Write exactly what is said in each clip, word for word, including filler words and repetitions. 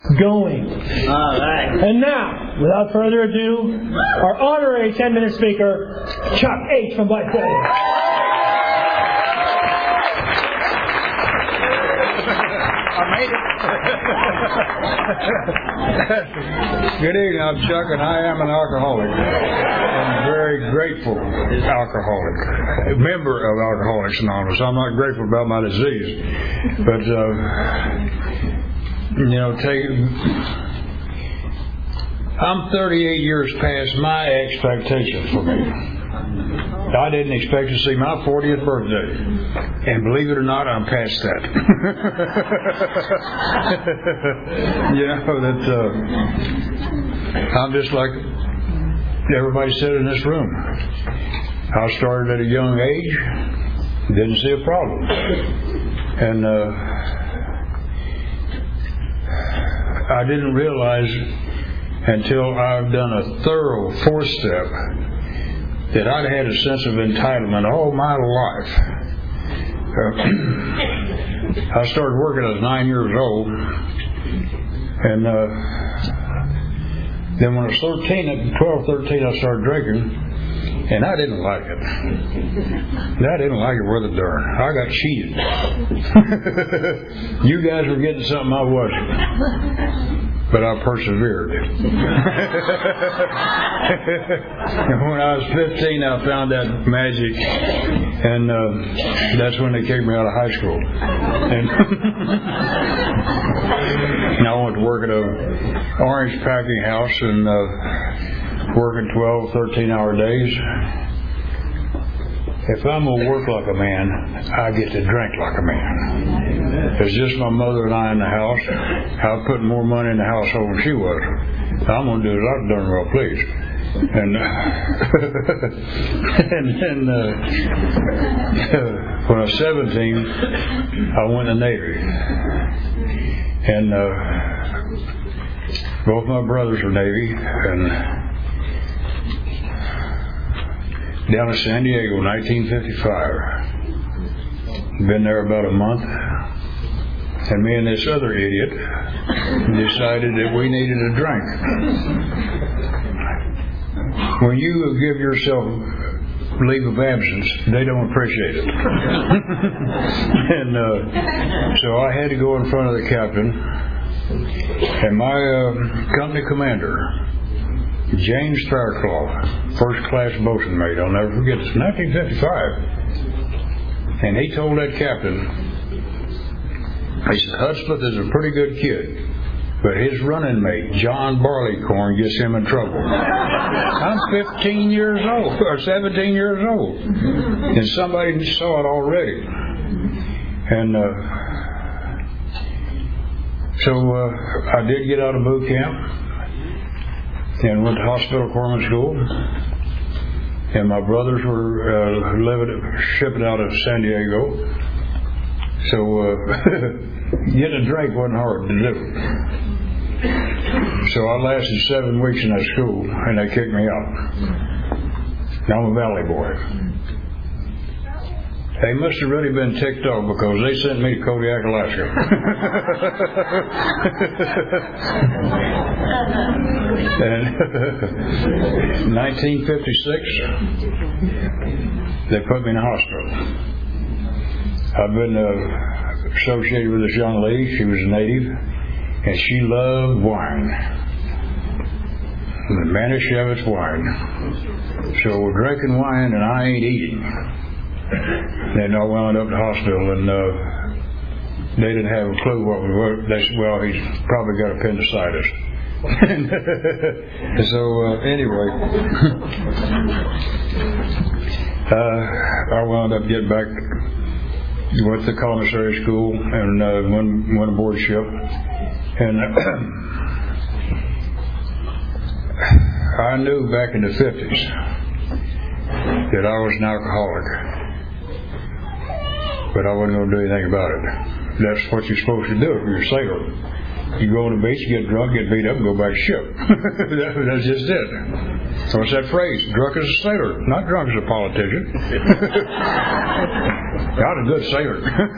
going. All right. And now, without further ado, our honorary ten-minute speaker, Chuck H. from Black Betty. I made it. Good evening, I'm Chuck, and I am an alcoholic. I'm very grateful alcoholic, a member of Alcoholics Anonymous. I'm not grateful about my disease, but uh, you know, take. I'm thirty-eight years past my expectations for me. I didn't expect to see my fortieth birthday. And believe it or not, I'm past that. you know, that uh, I'm just like everybody said in this room. I started at a young age, didn't see a problem. And uh, I didn't realize until I've done a thorough fourth step that I'd had a sense of entitlement all my life. Uh, I started working as nine years old, and uh, then when I was thirteen, at twelve, thirteen, I started drinking, and I didn't like it. I didn't like it worth a darn. I got cheated. You guys were getting something I wasn't. But I persevered. When I was fifteen, I found that magic, and uh, that's when they kicked me out of high school. And, and I went to work at a orange packing house and uh, working twelve, thirteen hour days. If I'm going to work like a man, I get to drink like a man. It's just my mother and I in the house. I was putting more money in the household than she was. I'm going to do as I'm darn well pleased. And, uh, and then uh, when I was seventeen, I went in the Navy. And uh, both my brothers were Navy. And down in San Diego, nineteen fifty-five. Been there about a month. And me and this other idiot decided that we needed a drink. When you give yourself leave of absence, they don't appreciate it. And uh, so I had to go in front of the captain. And my uh, company commander, James Fairclough, first class bosun mate, I'll never forget this, nineteen fifty-five. And he told that captain, he said, Hudspeth is a pretty good kid, but his running mate, John Barleycorn, gets him in trouble. I'm fifteen years old, or seventeen years old, and somebody saw it already. And uh, so uh, I did get out of boot camp and went to hospital corpsman school. And my brothers were uh, living, shipping out of San Diego. So uh, getting a drink wasn't hard to do. So I lasted seven weeks in that school, and they kicked me out. Now I'm a valley boy. They must have really been ticked off because they sent me to Kodiak, Alaska. And nineteen fifty-six, they put me in a hospital. I've been uh, associated with this young lady. She was a native, and she loved wine. The Manischewitz wine. So we're drinking wine, and I ain't eating. Then I wound up in the hospital, and uh, they didn't have a clue what we were. They said, well, he's probably got appendicitis. So uh, anyway, uh, I wound up getting back, went to commissary school, and uh, went, went aboard ship. And uh, I knew back in the fifties that I was an alcoholic. But I wasn't going to do anything about it. That's what you're supposed to do if you're a sailor. You go on the beach, get drunk, get beat up, and go back to ship. that, that's just it. What's that phrase? Drunk as a sailor, not drunk as a politician. Not a good sailor.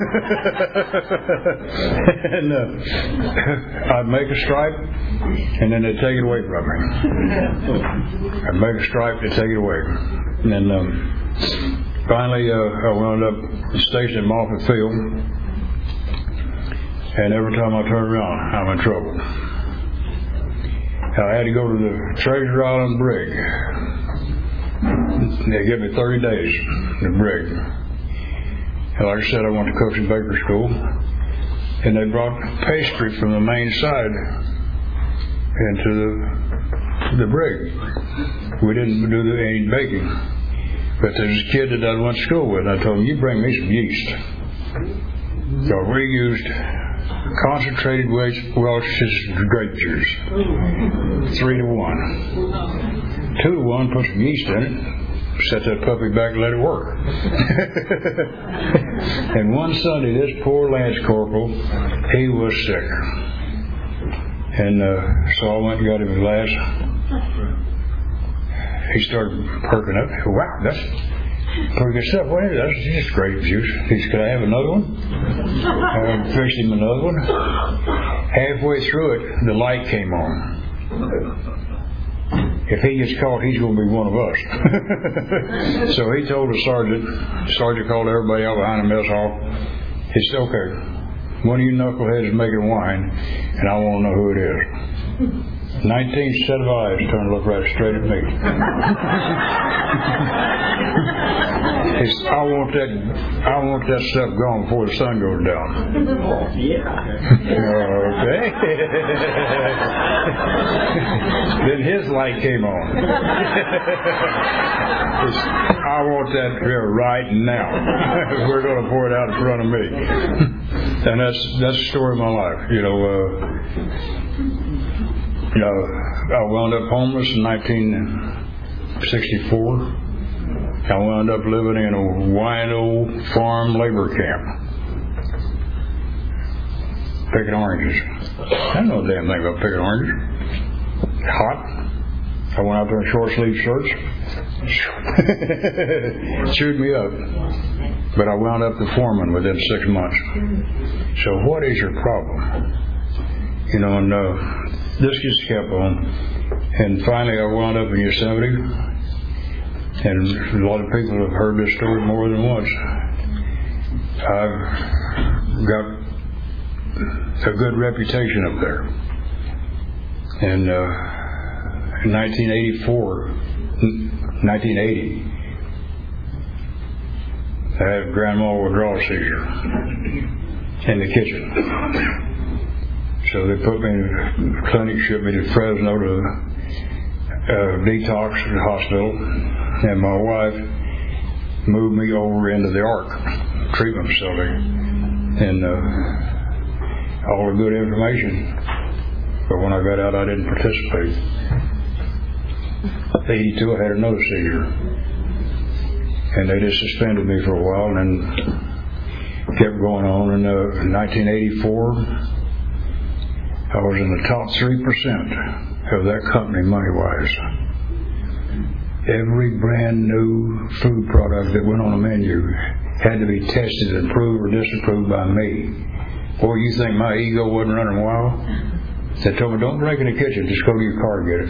and uh, I'd make a stripe, and then they'd take it away from me. I'd make a stripe, they'd take it away. And then um, finally, uh, I wound up stationed at Moffett Field. And every time I turn around, I'm in trouble. I had to go to the Treasure Island brig. They gave me thirty days in the brig. And like I said, I went to Cooks and Baker School. And they brought pastry from the main side into the, the brig. We didn't do any baking. But there's a kid that I went to school with, and I told him, you bring me some yeast. So we used concentrated Welch's grape juice. Three to one. Two to one, put some yeast in it, set that puppy back and let it work. And one Sunday, this poor Lance Corporal, he was sick. And uh, so I went and got him a glass. He started perking up. Wow, that's pretty good stuff. Well, that's just grape juice. He said, could I have another one? I fixed him another one. Halfway through it, the light came on. If he gets caught, he's going to be one of us. So he told the sergeant. The sergeant called everybody out behind the mess hall. He said, okay, one of you knuckleheads is making wine, and I want to know who it is. Nineteen set of eyes turned to look right straight at me. He said, I want that I want that stuff gone before the sun goes down. Yeah. Okay. Then his light came on. He said, I want that here right now. We're going to pour it out in front of me. And that's that's the story of my life. You know, uh, you know, I wound up homeless in nineteen sixty-four. I wound up living in a wino farm labor camp, picking oranges. I don't know a damn thing about picking oranges. Hot. I went out there in short sleeve shirts. Chewed me up. But I wound up the foreman within six months. So what is your problem? You know, and uh, this just kept on. And finally I wound up in Yosemite. And a lot of people have heard this story more than once. I've got a good reputation up there. And uh, in nineteen eighty-four, nineteen eighty, I had grandma withdrawal seizure in the kitchen. So they put me in the clinic, shipped me to Fresno to uh, detox at the hospital. And my wife moved me over into the ARC treatment facility, and uh, all the good information. But when I got out, I didn't participate. eighty-two, I had another seizure, and they just suspended me for a while, and then kept going on. And uh, in nineteen eighty-four, I was in the top three percent of that company, money-wise. Every brand new food product that went on the menu had to be tested and approved or disapproved by me. Boy, you think my ego wasn't running wild? They told me, don't drink in the kitchen, just go to your car and get it.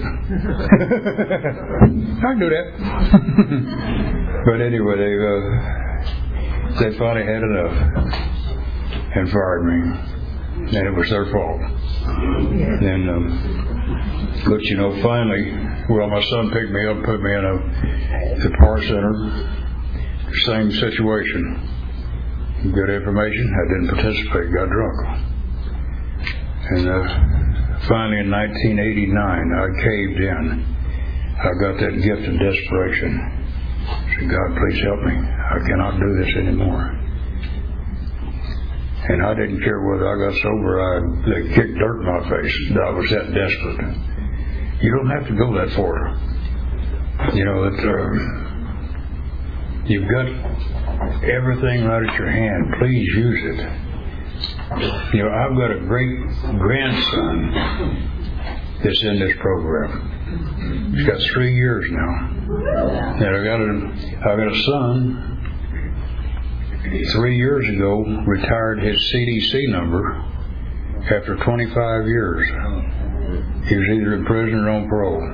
I can do that. But anyway, they uh, they finally had enough and fired me. And it was their fault. And um, but you know, finally, well, my son picked me up, put me in a the Par Center. Same situation. Good information. I didn't participate. Got drunk. And uh, finally, in nineteen eighty-nine, I caved in. I got that gift of desperation. I said, God, please help me. I cannot do this anymore. And I didn't care whether I got sober. I they kicked dirt in my face. I was that desperate. You don't have to go that far. You know that uh, you've got everything right at your hand. Please use it. You know, I've got a great grandson that's in this program. He's got three years now. And I got a, I got a son. Three years ago, retired his C D C number after twenty-five years. He was either in prison or on parole.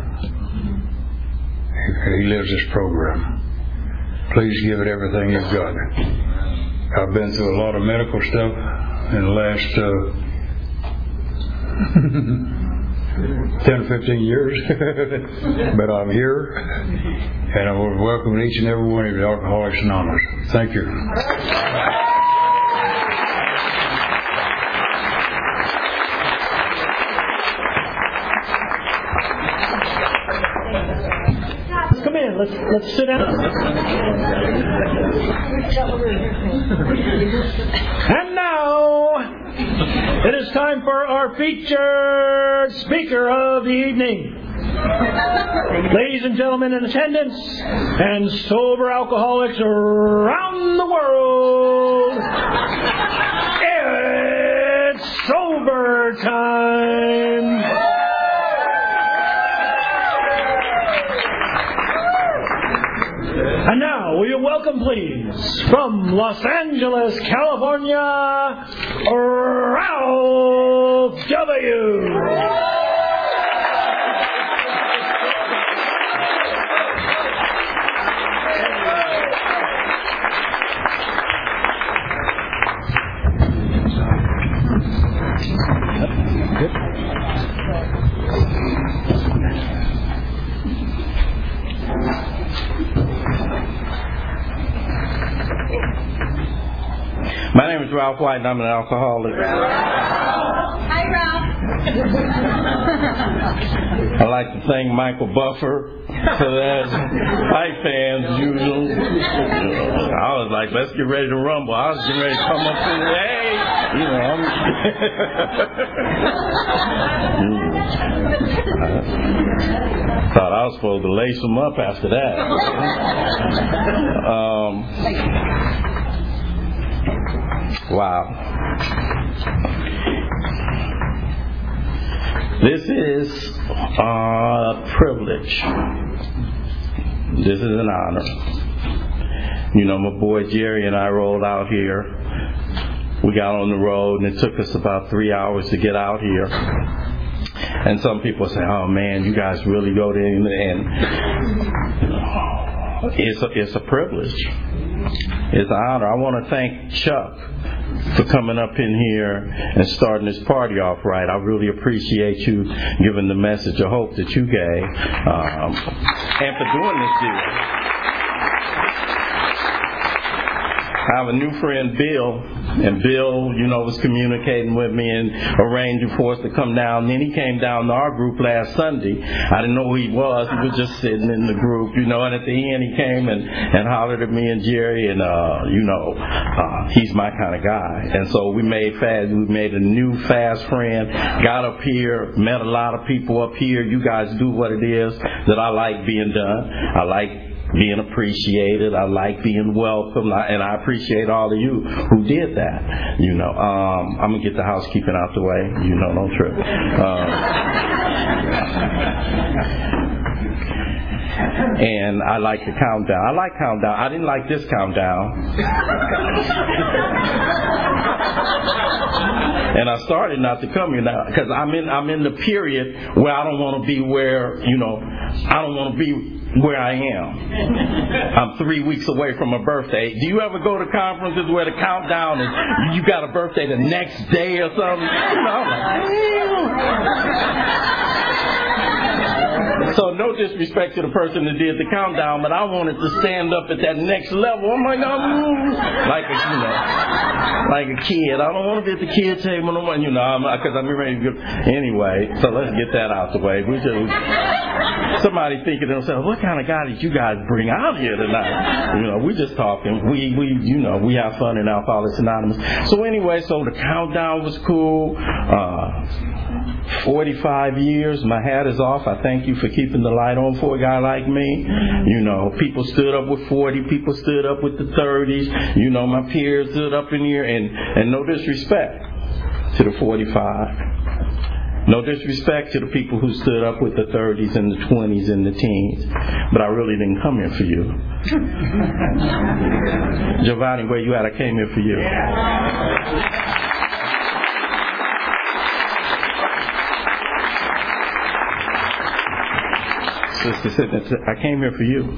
He lives this program. Please give it everything you've got. I've been through a lot of medical stuff in the last uh, ten, fifteen years, but I'm here, and I want to welcome each and every one of you to Alcoholics Anonymous. Thank you. Come in. Let's let's sit down. And now it is time for our featured speaker of the evening. Ladies and gentlemen in attendance and sober alcoholics around the world, it's sober time. And now, will you welcome, please, from Los Angeles, California, Ralph W. My name is Ralph White, and I'm an alcoholic. Hi, Ralph. I'd like to thank Michael Buffer for that. Hi, fans, usual. I was like, let's get ready to rumble. I was getting ready to come up and hey, you know. I'm thought I was supposed to lace them up after that. Um, wow. This is a privilege. This is an honor. You know, my boy Jerry and I rolled out here. We got on the road, and it took us about three hours to get out here. And some people say, oh, man, you guys really go there. And it's a, it's a privilege. It's an honor. I want to thank Chuck for coming up in here and starting this party off right. I really appreciate you giving the message of hope that you gave, um, and for doing this deal. I have a new friend, Bill, and Bill, you know, was communicating with me and arranging for us to come down. And then he came down to our group last Sunday. I didn't know who he was. He was just sitting in the group, you know, and at the end he came and, and hollered at me and Jerry, and, uh, you know, uh, he's my kind of guy. And so we made fast, we made a new fast friend, got up here, met a lot of people up here. You guys do what it is that I like being done. I like being appreciated. I like being welcomed, and I appreciate all of you who did that. You know, um, I'm gonna get the housekeeping out the way. You know, don't trip. Um, and I like the countdown. I like countdown. I didn't like this countdown. And I started not to come here now because I'm in I'm in the period where I don't want to be where, you know, I don't want to be where I am. I'm three weeks away from a birthday. Do you ever go to conferences where the countdown is, you got a birthday the next day or something? You know, I'm like, so no disrespect to the person that did the countdown, but I wanted to stand up at that next level. I'm like, mm, like a, you know, like a kid. I don't want to be at the kid table no more, you know, because I'm, I'm ready to go. Anyway, so let's get that out the way. We just, somebody thinking to themselves, what kind of guy did you guys bring out here tonight? You know, we just talking. We, we, you know, we have fun in Alcoholics Anonymous. So anyway, so the countdown was cool. Uh, forty-five years, my hat is off. I thank you for keeping the light on for a guy like me. You know, people stood up with forty, people stood up with the thirties. You know, my peers stood up in here, and, and no disrespect. to the forty-five. No disrespect to the people who stood up with the thirties and the twenties and the teens, but I really didn't come here for you. Giovanni, where you at? I came here for you. Sister said, I came here for you.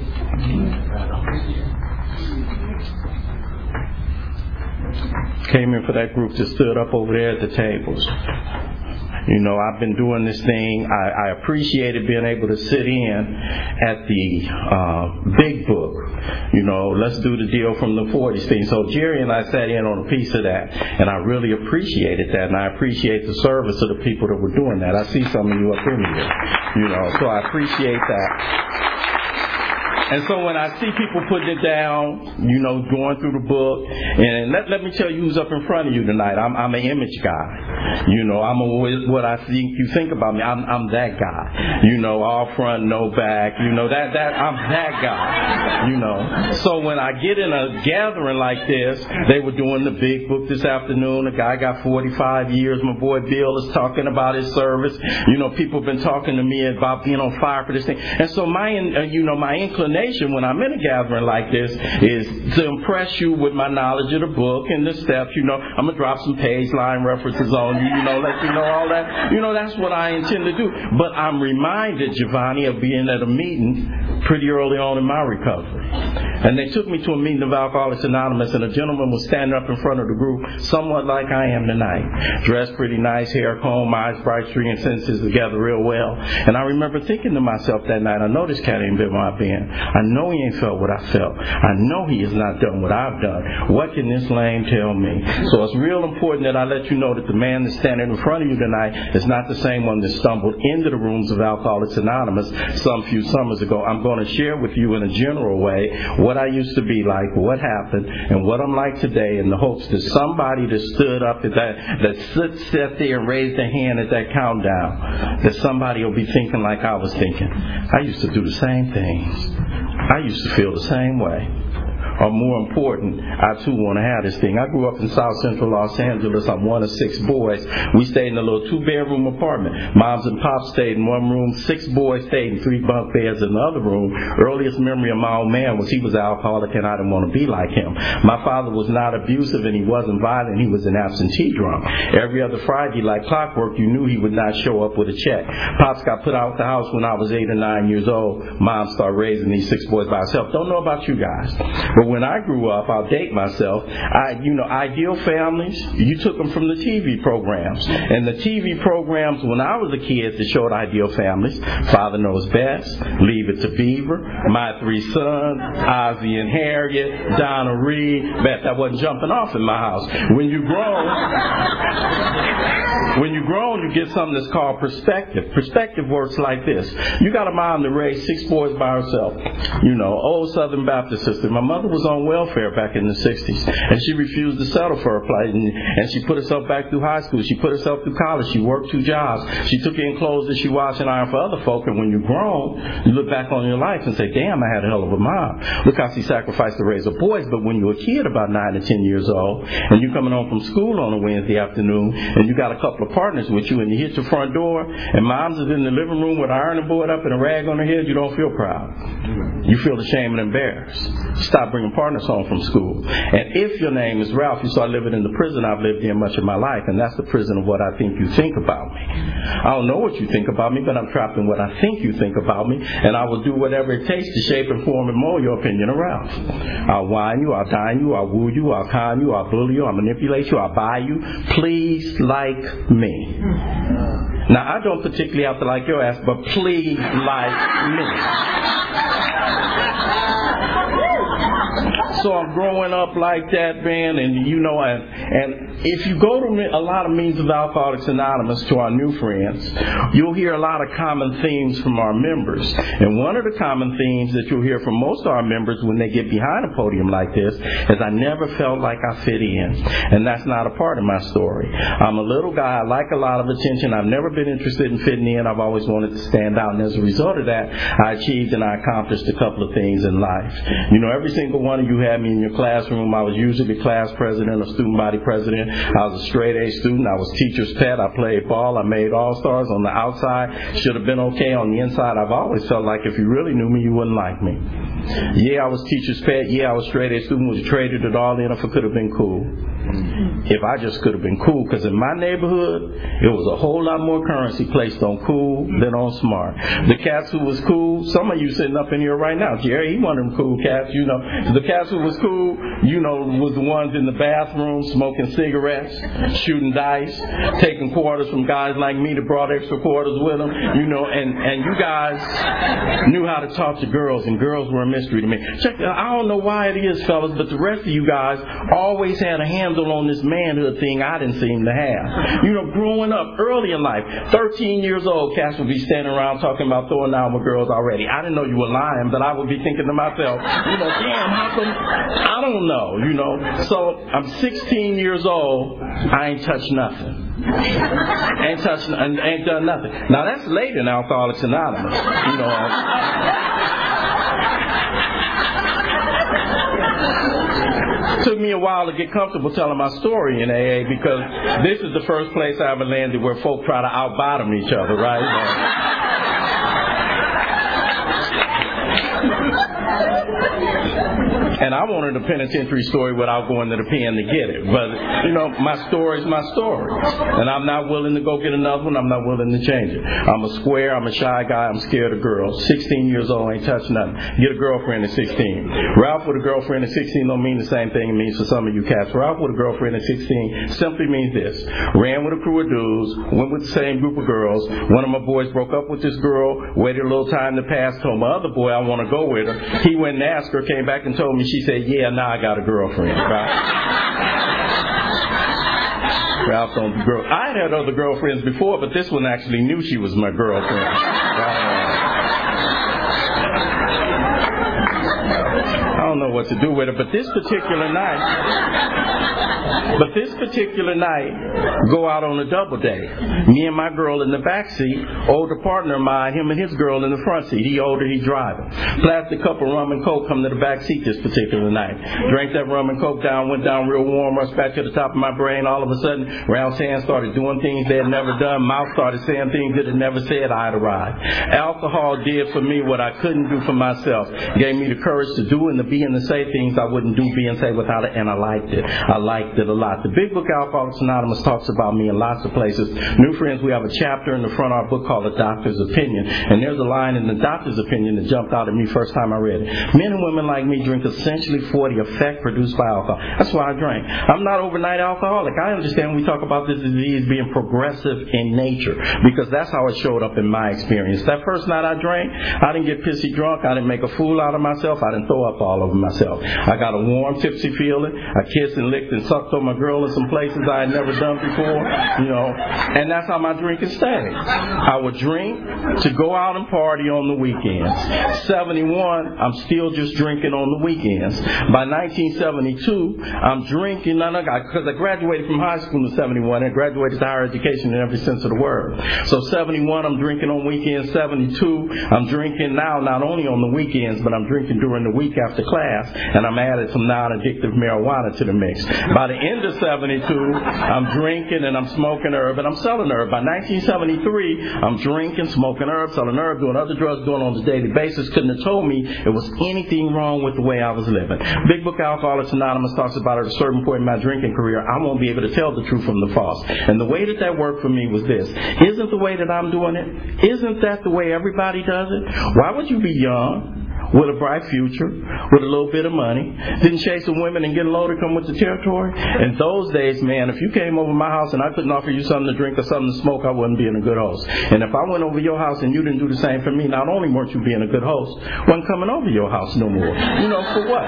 Came here for that group that stood up over there at the tables. You know, I've been doing this thing. I, I appreciated being able to sit in at the uh, big book. You know, let's do the deal from the forties thing. So Jerry and I sat in on a piece of that, and I really appreciated that, and I appreciate the service of the people that were doing that. I see some of you up in here, you know, so I appreciate that. And so when I see people putting it down, you know, going through the book, and let, let me tell you who's up in front of you tonight. I'm, I'm an image guy. You know, I'm a, what I think you think about me. I'm, I'm that guy. You know, all front, no back. You know, that, that, I'm that guy. You know. So when I get in a gathering like this, they were doing the big book this afternoon. A guy got forty-five years. My boy Bill is talking about his service. You know, people have been talking to me about being on fire for this thing. And so my, you know, my inclination when I'm in a gathering like this is to impress you with my knowledge of the book and the steps. You know, I'm going to drop some page line references on you, you know, let you know all that. You know, that's what I intend to do. But I'm reminded, Giovanni, of being at a meeting pretty early on in my recovery. And they took me to a meeting of Alcoholics Anonymous, and a gentleman was standing up in front of the group, somewhat like I am tonight. Dressed pretty nice, hair comb, eyes bright, stringing sentences together real well. And I remember thinking to myself that night, I know this cat ain't been where I've been. I know he ain't felt what I felt. I know he has not done what I've done. What can this lame tell me? So it's real important that I let you know that the man that's standing in front of you tonight is not the same one that stumbled into the rooms of Alcoholics Anonymous some few summers ago. I'm going to share with you in a general way what I used to be like, what happened, and what I'm like today, in the hopes that somebody that stood up at that, that sit, sat there and raised their hand at that countdown, that somebody will be thinking like I was thinking. I used to do the same things. I used to feel the same way. Or more important, I too want to have this thing. I grew up in South Central Los Angeles. I'm one of six boys. We stayed in a little two-bedroom apartment. Moms and pops stayed in one room. Six boys stayed in three bunk beds in the other room. Earliest memory of my old man was he was an alcoholic and I didn't want to be like him. My father was not abusive and he wasn't violent. He was an absentee drunk. Every other Friday, like clockwork, you knew he would not show up with a check. Pops got put out the house when I was eight or nine years old. Mom started raising these six boys by herself. Don't know about you guys. But when I grew up, I'll date myself, I, you know, ideal families, you took them from the T V programs. And the T V programs, when I was a kid, that showed ideal families, Father Knows Best, Leave It to Beaver, My Three Sons, Ozzie and Harriet, Donna Reed. Bet that wasn't jumping off in my house. When you grown, when you grown, you get something that's called perspective. Perspective works like this. You got a mom that raised six boys by herself. You know, old Southern Baptist sister. My mother was on welfare back in the sixties, and she refused to settle for her plight, and, and she put herself back through high school. She put herself through college. She worked two jobs. She took in clothes that she washed and ironed for other folk, and when you're grown, you look back on your life and say, damn, I had a hell of a mom. Look how she sacrificed to raise her boys. But when you're a kid about nine or ten years old, and you're coming home from school on a Wednesday afternoon, and you got a couple of partners with you, and you hit your front door, and mom's is in the living room with an ironing board up and a rag on her head, you don't feel proud. You feel ashamed and embarrassed. Stop bringing partners home from school. And if your name is Ralph, you start living in the prison I've lived in much of my life, and that's the prison of what I think you think about me. I don't know what you think about me, but I'm trapped in what I think you think about me, and I will do whatever it takes to shape and form and mold your opinion of Ralph. I'll whine you, I'll dine you, I'll woo you, I'll con you, I'll bully you, I'll manipulate you, I'll buy you. Please like me. Now, I don't particularly have to like your ass, but please like me. So I'm growing up like that, man, and you know, and, and if you go to a lot of meetings of Alcoholics Anonymous, to our new friends, you'll hear a lot of common themes from our members. And one of the common themes that you'll hear from most of our members when they get behind a podium like this is, I never felt like I fit in. And that's not a part of my story. I'm a little guy. I like a lot of attention. I've never been interested in fitting in. I've always wanted to stand out. And as a result of that, I achieved and I accomplished a couple of things in life. You know, every single one of you had had me in your classroom. I was usually the class president or student body president. I was a straight A student. I was teacher's pet. I played ball. I made all-stars on the outside. Should have been okay on the inside. I've always felt like if you really knew me, you wouldn't like me. Yeah, I was teacher's pet. Yeah, I was straight A student. Was traded it all in if it could have been cool. If I just could have been cool, because in my neighborhood, it was a whole lot more currency placed on cool than on smart. The cats who was cool, some of you sitting up in here right now, Jerry, he one of them cool cats, you know. The cats who was cool, you know, was the ones in the bathroom smoking cigarettes, shooting dice, taking quarters from guys like me that brought extra quarters with them, you know, and, and you guys knew how to talk to girls, and girls were a mystery to me. Check, I don't know why it is, fellas, but the rest of you guys always had a handle on this manhood thing I didn't seem to have. You know, growing up early in life, thirteen years old, cats would be standing around talking about throwing down with girls already. I didn't know you were lying, but I would be thinking to myself, you know, damn, how come? I don't know, you know. So I'm sixteen years old, I ain't touched nothing. ain't touched, ain't done nothing. Now that's late in Alcoholics Anonymous, you know. It took me a while to get comfortable telling my story in A A because this is the first place I ever landed where folk try to out-bottom each other, right? And I wanted a penitentiary story without going to the pen to get it. But, you know, my story is my story. And I'm not willing to go get another one. I'm not willing to change it. I'm a square. I'm a shy guy. I'm scared of girls. sixteen years old, ain't touched nothing. Get a girlfriend at sixteen. Ralph with a girlfriend at sixteen don't mean the same thing it means for some of you cats. Ralph with a girlfriend at sixteen simply means this. Ran with a crew of dudes, went with the same group of girls. One of my boys broke up with this girl, waited a little time to pass, told my other boy I want to go with her. He went and asked her, came back and told me. She said, yeah, now I got a girlfriend, right? Ralph don't do girl. I had other girlfriends before, but this one actually knew she was my girlfriend. I don't know what to do with her, but this particular night, but this particular night, go out on a double date. Me and my girl in the back seat, older partner of mine, him and his girl in the front seat. He older, he driving. Plastic cup of rum and coke come to the back seat this particular night. Drank that rum and coke down, went down real warm, rushed back to the top of my brain. All of a sudden, round hands started doing things they had never done. Mouth started saying things that had never said I'd arrived. Alcohol did for me what I couldn't do for myself. Gave me the courage to do and to be and to say things I wouldn't do, be, and say without it, and I liked it. I liked it a lot. The big book Alcoholics Anonymous talks about me in lots of places. New friends, we have a chapter in the front of our book called The Doctor's Opinion, and there's a line in The Doctor's Opinion that jumped out at me first time I read it. Men and women like me drink essentially for the effect produced by alcohol. That's why I drank. I'm not overnight alcoholic. I understand when we talk about this disease being progressive in nature, because that's how it showed up in my experience. That first night I drank, I didn't get pissy drunk. I didn't make a fool out of myself. I didn't throw up all over myself. I got a warm, tipsy feeling. I kissed and licked and sucked on my girl in some places I had never done before, you know, and that's how my drinking stayed. I would drink to go out and party on the weekends. seventy-one, I'm still just drinking on the weekends. By nineteen seventy-two, I'm drinking, because I graduated from high school in seventy-one and graduated to higher education in every sense of the word. So seventy-one, I'm drinking on weekends. seventy-two, I'm drinking now not only on the weekends, but I'm drinking during the week after class, and I'm added some non-addictive marijuana to the mix. By the end of seventy-two, I'm drinking and I'm smoking herb and I'm selling herb. By nineteen seventy-three, I'm drinking, smoking herb, selling herb, doing other drugs, doing it on a daily basis. Couldn't have told me it was anything wrong with the way I was living. Big Book Alcoholics Anonymous talks about at a certain point in my drinking career, I won't be able to tell the truth from the false. And the way that that worked for me was this. Isn't the way that I'm doing it? Isn't that the way everybody does it? Why would you be young, with a bright future, with a little bit of money, didn't chase some women and get loaded, come with the territory? In those days, man, if you came over my house and I couldn't offer you something to drink or something to smoke, I wasn't being a good host. And if I went over your house and you didn't do the same for me, not only weren't you being a good host, wasn't coming over your house no more. You know, for what?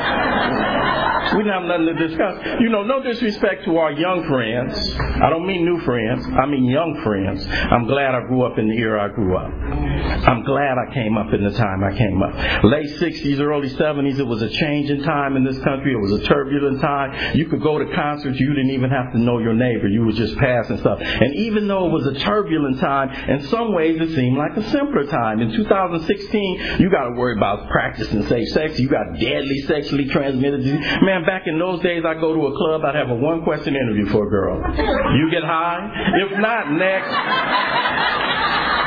We didn't have nothing to discuss. You know, no disrespect to our young friends. I don't mean new friends. I mean young friends. I'm glad I grew up in the era I grew up. I'm glad I came up in the time I came up. Lay late sixties, early seventies. It was a changing time in this country. It was a turbulent time. You could go to concerts. You didn't even have to know your neighbor. You would just pass and stuff. And even though it was a turbulent time, in some ways it seemed like a simpler time. In two thousand sixteen, you got to worry about practicing safe sex. You got deadly sexually transmitted disease. Man, back in those days, I'd go to a club. I'd have a one-question interview for a girl. You get high? If not, next.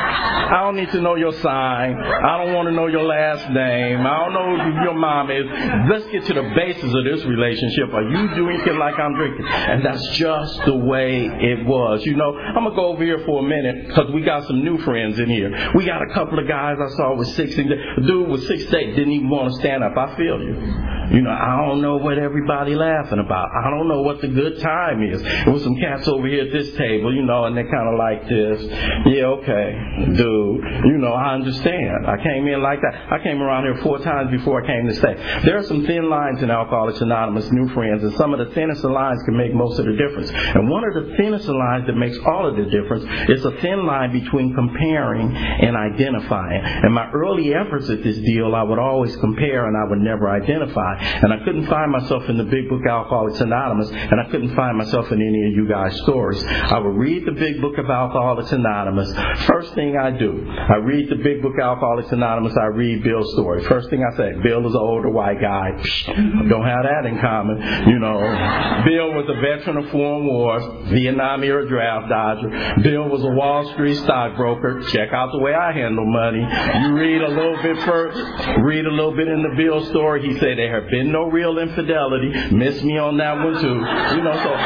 I don't need to know your sign. I don't want to know your last name. I don't know who your mom is. Let's get to the basis of this relationship. Are you drinking like I'm drinking? And that's just the way it was. You know, I'm going to go over here for a minute because we got some new friends in here. We got a couple of guys I saw with six. The dude with six eight didn't even want to stand up. I feel you. You know, I don't know what everybody laughing about. I don't know what the good time is. There was some cats over here at this table, you know, and they're kind of like this. Yeah, okay, dude. You know, I understand. I came in like that. I came around here four times before I came to stay. There are some thin lines in Alcoholics Anonymous, new friends, and some of the thinnest of lines can make most of the difference. And one of the thinnest of lines that makes all of the difference is a thin line between comparing and identifying. In my early efforts at this deal, I would always compare and I would never identify. And I couldn't find myself in the Big Book Alcoholics Anonymous, and I couldn't find myself in any of you guys' stories. I would read the Big Book of Alcoholics Anonymous. First thing I do, I read the Big Book Alcoholics Anonymous, I read Bill's story. First thing I say, Bill is an older white guy. Psh, don't have that in common. You know, Bill was a veteran of foreign wars, Vietnam era draft dodger. Bill was a Wall Street stockbroker. Check out the way I handle money. You read a little bit first, read a little bit in the Bill story. He said there have been no real infidelity. Miss me on that one too. You know, so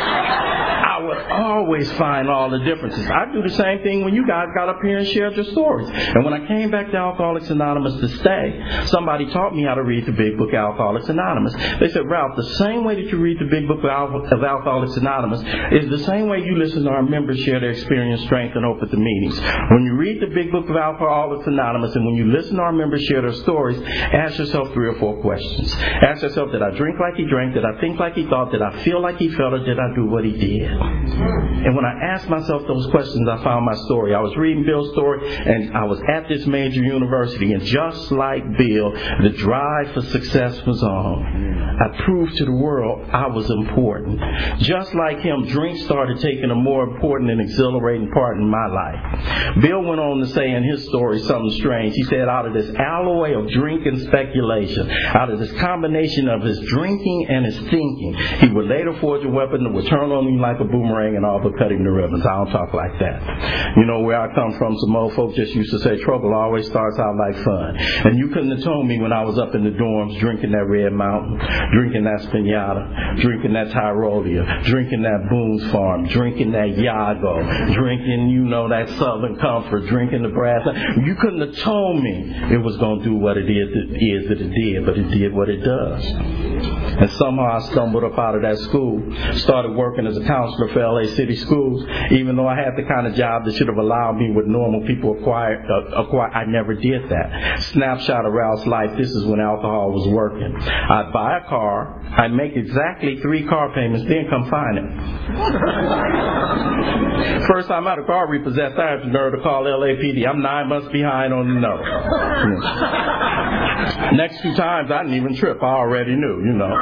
I would always find all the differences. I do the same thing when you guys got up here and shared your stories. And when I came back to Alcoholics Anonymous to stay, somebody taught me how to read the Big Book of Alcoholics Anonymous. They said, Ralph, the same way that you read the Big Book of, Al- of Alcoholics Anonymous is the same way you listen to our members share their experience, strength, and hope at the meetings. When you read the Big Book of Alcoholics Anonymous and when you listen to our members share their stories, ask yourself three or four questions. Ask yourself, did I drink like he drank? Did I think like he thought? Did I feel like he felt? Or did I do what he did? And when I asked myself those questions, I found my story. I was reading Bill's story, and I was at this major university, and just like Bill, the drive for success was on. I proved to the world I was important. Just like him, drink started taking a more important and exhilarating part in my life. Bill went on to say in his story something strange. He said, out of this alloy of drink and speculation, out of this combination of his drinking and his thinking, he would later forge a weapon that would turn on me like a boomerang and all but cut him to ribbons. I don't talk like that. You know, where I come from, some old folks just used to say trouble always starts out like fun. And you couldn't have told me when I was up in the dorms drinking that Red Mountain, drinking that Spinata, drinking that Tyrolia, drinking that Boone's Farm, drinking that Yago, drinking, you know, that Southern Comfort, drinking the Brass. You couldn't have told me it was going to do what it is, it is that it did, but it did what it does. And somehow I stumbled up out of that school, started working as a counselor for L A City Schools, even though I had the kind of job that should have allowed me what normal people acquire, uh, acquire. I never did that. Snapshot of Ralph's life, this is when alcohol was working. I'd buy a car, I'd make exactly three car payments, then come find it. First time I had a car repossessed, I had the nerve to call L A P D. I'm nine months behind on the note. Next two times, I didn't even trip. I already knew, you know.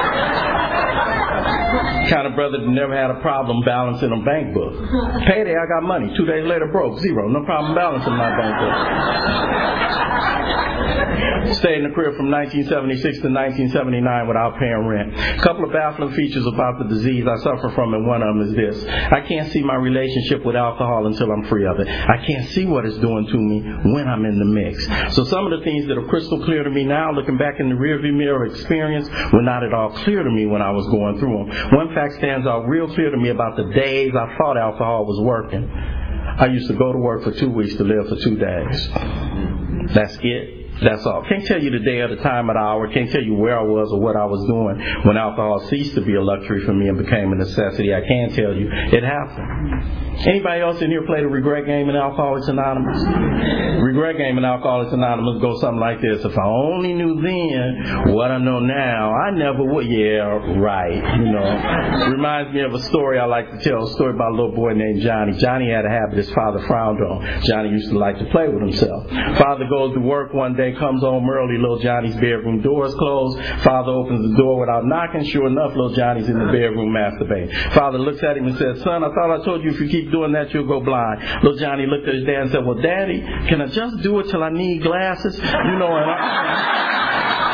Kind of brother that never had a problem balancing a bank book. Payday, I got money. Two days later, broke. Zero. No problem balancing my bank book. Stayed in the crib from nineteen seventy-six to nineteen seventy-nine without paying rent. A couple of baffling features about the disease I suffer from, and one of them is this. I can't see my relationship with alcohol until I'm free of it. I can't see what it's doing to me when I'm in the mix. So some of the things that are crystal clear to me now, looking back in the rearview mirror experience, were not at all clear to me when I was going through them. One fact stands out real clear to me about the days I thought alcohol was working. I used to go to work for two weeks to live for two days. That's it. That's all. Can't tell you the day or the time of the hour. Can't tell you where I was or what I was doing when alcohol ceased to be a luxury for me and became a necessity. I can tell you it happened. Anybody else in here play the regret game in Alcoholics Anonymous? regret game in Alcoholics Anonymous goes something like this. If I only knew then what I know now, I never would. Yeah, right. You know, reminds me of a story I like to tell. A story about a little boy named Johnny. Johnny had a habit his father frowned on. Johnny used to like to play with himself. Father goes to work one day, comes home early. Little Johnny's bedroom door is closed. Father opens the door without knocking. Sure enough, little Johnny's in the bedroom masturbating. Father looks at him and says, "Son, I thought I told you if you keep doing that, you'll go blind." Little Johnny looked at his dad and said, "Well, Daddy, can I just do it till I need glasses?" You know, and I...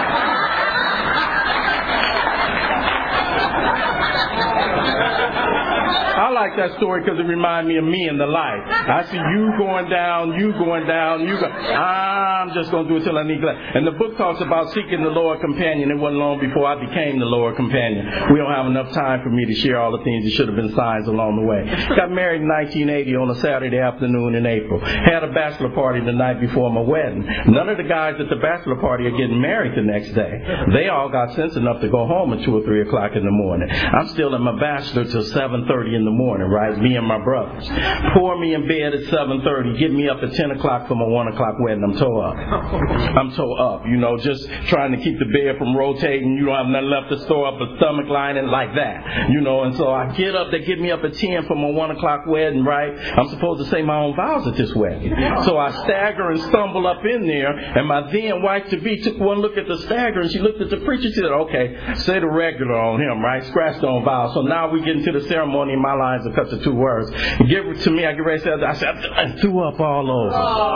I like that story because it reminds me of me in the life. I see you going down, you going down, you go. I'm just going to do it till I need glass. And the book talks about seeking the Lord companion. It wasn't long before I became the Lord companion. We don't have enough time for me to share all the things that should have been signs along the way. Got married in nineteen eighty on a Saturday afternoon in April. Had a bachelor party the night before my wedding. None of the guys at the bachelor party are getting married the next day. They all got sense enough to go home at two or three o'clock in the morning. I'm still in my bachelor till seven thirty in the morning, right? Me and my brothers. Pour me in bed at seven thirty. Get me up at ten o'clock for my one o'clock wedding. I'm toe up. I'm toe up, you know, just trying to keep the bed from rotating. You don't have nothing left to store up a stomach lining like that, you know. And so I get up. They get me up at ten for my one o'clock wedding, right? I'm supposed to say my own vows at this wedding. So I stagger and stumble up in there, and my then wife-to-be took one look at the stagger, and she looked at the preacher and said, "Okay, say the regular on him, right? Scratch the on vows." So now we get into the ceremony, and my lines are cut to two words. Give it to me. I get ready to say, I said, I threw up all over.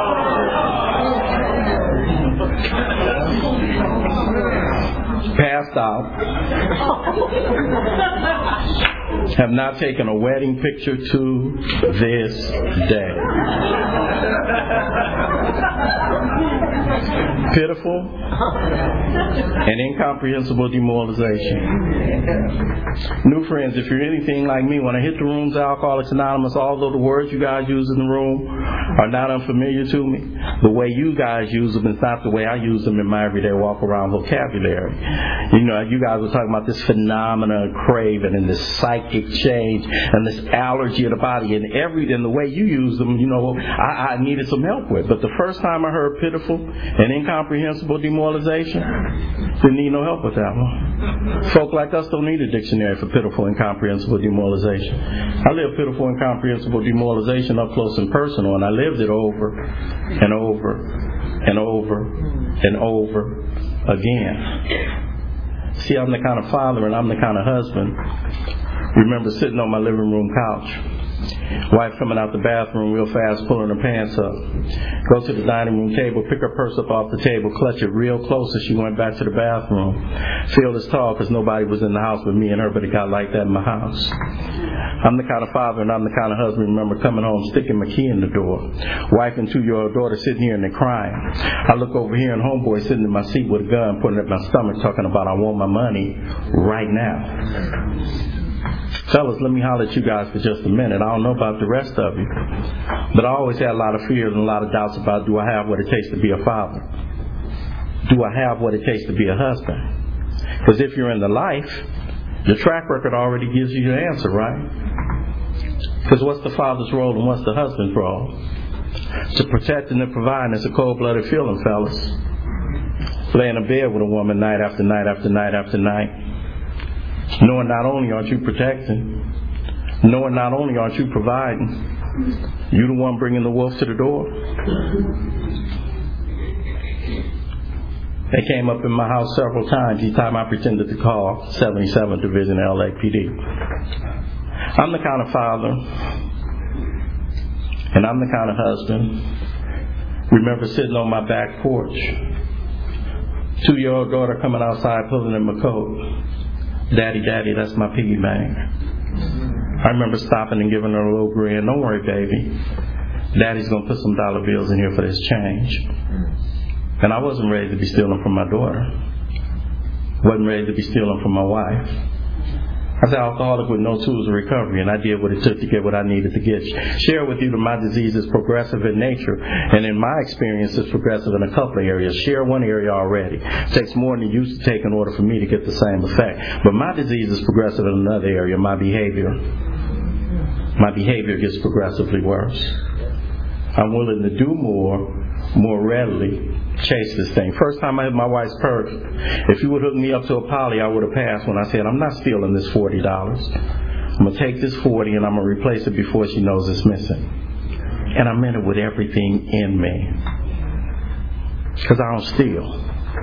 Passed out. Have not taken a wedding picture to this day. Pitiful and incomprehensible demoralization. New friends, if you're anything like me, when I hit the rooms of Alcoholics Anonymous, although the words you guys use in the room are not unfamiliar to me, the way you guys use them is not the way I use them in my everyday walk-around vocabulary. You know, you guys were talking about this phenomena of craving and this psychic change and this allergy of the body, and every and the way you use them, you know, I, I needed some help with. But the first time I heard pitiful and incomprehensible demoralization, didn't need no help with that one. Folk like us don't need a dictionary for pitiful and incomprehensible demoralization. I lived pitiful and incomprehensible demoralization up close and personal, and I lived it over and over and over and over again. See, I'm the kind of father and I'm the kind of husband. Remember sitting on my living room couch. Wife coming out the bathroom real fast, pulling her pants up. Go to the dining room table, pick her purse up off the table, clutch it real close as she went back to the bathroom. Feel as tall because nobody was in the house with me and her, but it got like that in my house. I'm the kind of father and I'm the kind of husband. Remember coming home, sticking my key in the door. Wife and two-year-old daughter sitting here and they're crying. I look over here and homeboy sitting in my seat with a gun, putting it in my stomach, talking about I want my money right now. Fellas, let me holler at you guys for just a minute. I don't know about the rest of you, but I always had a lot of fears and a lot of doubts about, do I have what it takes to be a father? Do I have what it takes to be a husband? Because if you're in the life, the track record already gives you your answer, right? Because what's the father's role and what's the husband's role? To protect and to provide, and it's a cold-blooded feeling, fellas. Lay in a bed with a woman night after night after night after night, knowing not only aren't you protecting, knowing not only aren't you providing, you the one bringing the wolf to the door. They came up in my house several times each time I pretended to call seventy-seventh Division L A P D. I'm the kind of father, and I'm the kind of husband. Remember sitting on my back porch, two-year-old daughter coming outside pulling in my coat. Daddy, daddy, that's my piggy bank. I remember stopping and giving her a little grin. Don't worry, baby. Daddy's going to put some dollar bills in here for this change. And I wasn't ready to be stealing from my daughter. Wasn't ready to be stealing from my wife. I was an alcoholic with no tools of recovery, and I did what it took to get what I needed to get. Share with you that my disease is progressive in nature, and in my experience, it's progressive in a couple of areas. Share one area already. It takes more than it used to take in order for me to get the same effect. But my disease is progressive in another area, my behavior. My behavior gets progressively worse. I'm willing to do more more readily chase this thing. First time I hit my wife's purse, if you would hook me up to a poly, I would have passed when I said, I'm not stealing this forty dollars. I'm going to take this forty and I'm going to replace it before she knows it's missing. And I meant it with everything in me. Because I don't steal.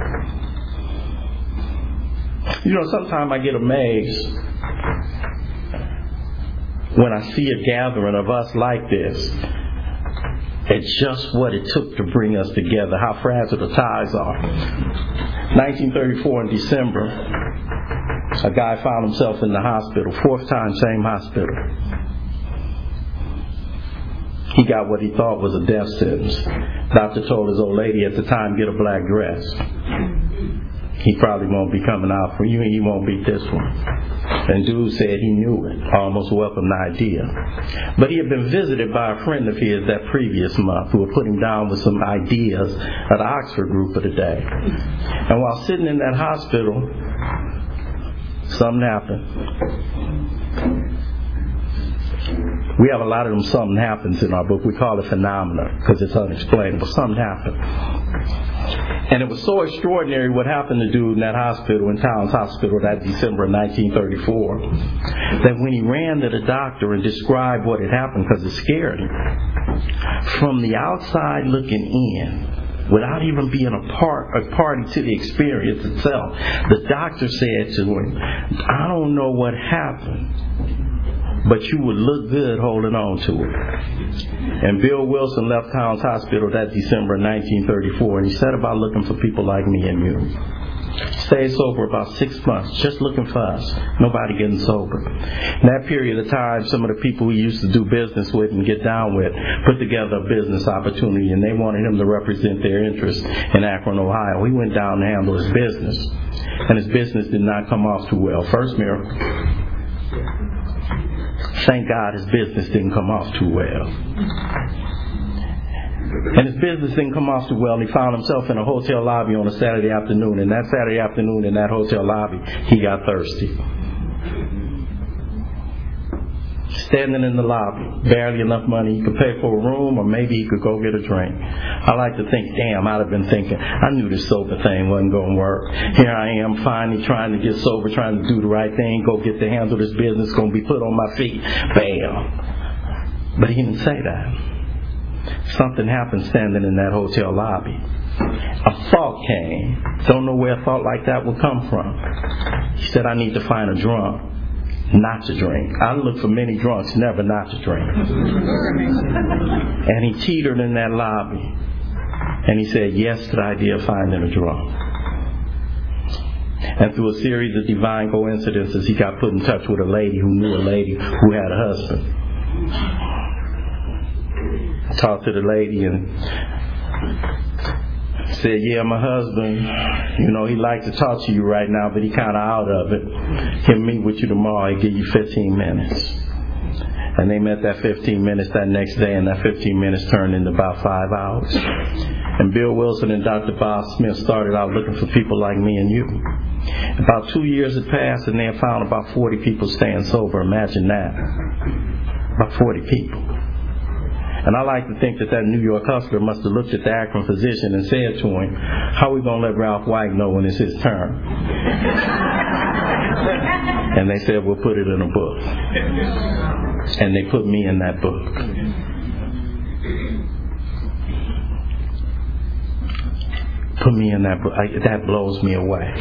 You know, sometimes I get amazed when I see a gathering of us like this at just what it took to bring us together, how fragile the ties are. nineteen thirty-four in December, a guy found himself in the hospital, fourth time, same hospital. He got what he thought was a death sentence. Doctor told his old lady at the time, get a black dress. He probably won't be coming out for you, and he won't beat this one. And dude said he knew it, almost welcomed the idea. But he had been visited by a friend of his that previous month who had put him down with some ideas at the Oxford group of the day. And while sitting in that hospital, something happened. We have a lot of them something happens in our book. We call it phenomena because it's unexplainable. Something happened. And it was so extraordinary what happened to dude in that hospital, in Towns Hospital, that December of nineteen thirty-four, that when he ran to the doctor and described what had happened, because it scared him, from the outside looking in, without even being a part, a party to the experience itself, the doctor said to him, I don't know what happened, but you would look good holding on to it. And Bill Wilson left Towns Hospital that December of nineteen thirty-four, and he set about looking for people like me and you. Stayed sober about six months, just looking for us. Nobody getting sober. In that period of time, some of the people we used to do business with and get down with put together a business opportunity, and they wanted him to represent their interests in Akron, Ohio. He went down to handle his business, and his business did not come off too well. First miracle. Thank God his business didn't come off too well. And his business didn't come off too well, and he found himself in a hotel lobby on a Saturday afternoon. And that Saturday afternoon in that hotel lobby, he got thirsty. Standing in the lobby, barely enough money. He could pay for a room, or maybe he could go get a drink. I like to think, damn, I'd have been thinking, I knew this sober thing wasn't going to work. Here I am finally trying to get sober, trying to do the right thing, go get to handle this business, going to be put on my feet. Bam. But he didn't say that. Something happened standing in that hotel lobby. A thought came. Don't know where a thought like that would come from. He said, I need to find a drunk not to drink. I looked for many drunks, never not to drink. And he teetered in that lobby. And he said yes to the idea of finding a drunk. And through a series of divine coincidences, he got put in touch with a lady who knew a lady who had a husband. Talked to the lady and said, yeah, my husband, you know, he'd like to talk to you right now, but he kind of out of it. He'll meet with you tomorrow. He'll give you fifteen minutes. And they met that fifteen minutes that next day, and that fifteen minutes turned into about five hours. And Bill Wilson and Doctor Bob Smith started out looking for people like me and you. About two years had passed, and they had found about forty people staying sober. Imagine that. About forty people. And I like to think that that New York hustler must have looked at the Akron physician and said to him, how are we going to let Ralph White know when it's his turn? And they said, we'll put it in a book. And they put me in that book. Put me in that book. I, that blows me away.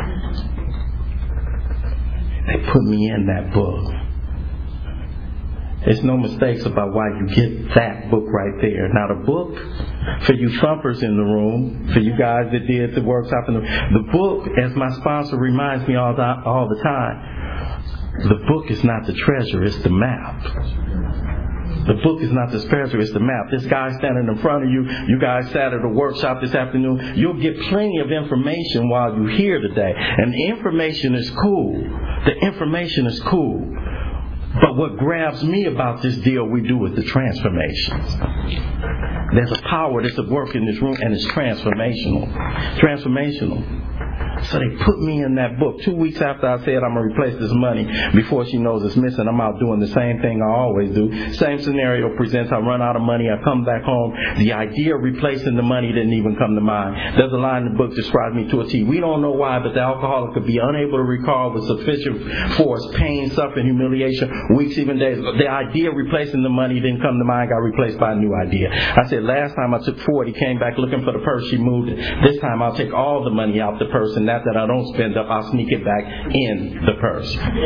They put me in that book. There's no mistakes about why you get that book right there. Now the book, for you thumpers in the room, for you guys that did the workshop, in the, the book, as my sponsor reminds me all the, all the time, the book is not the treasure, it's the map. The book is not the treasure, it's the map. This guy standing in front of you, you guys sat at a workshop this afternoon, you'll get plenty of information while you're here today. And the information is cool. The information is cool. But what grabs me about this deal we do is the transformations. There's a power that's at work in this room, and it's transformational. Transformational. So they put me in that book. Two weeks after I said I'm going to replace this money, before she knows it's missing, I'm out doing the same thing I always do. Same scenario presents. I run out of money. I come back home. The idea of replacing the money didn't even come to mind. There's a line in the book that describes me to a T. We don't know why, but the alcoholic could be unable to recall with sufficient force pain, suffering, humiliation, weeks, even days. The idea of replacing the money didn't come to mind. Got replaced by a new idea. I said, last time I took forty, came back looking for the purse. She moved it. This time I'll take all the money out the purse, and that that I don't spend up, I'll sneak it back in the purse.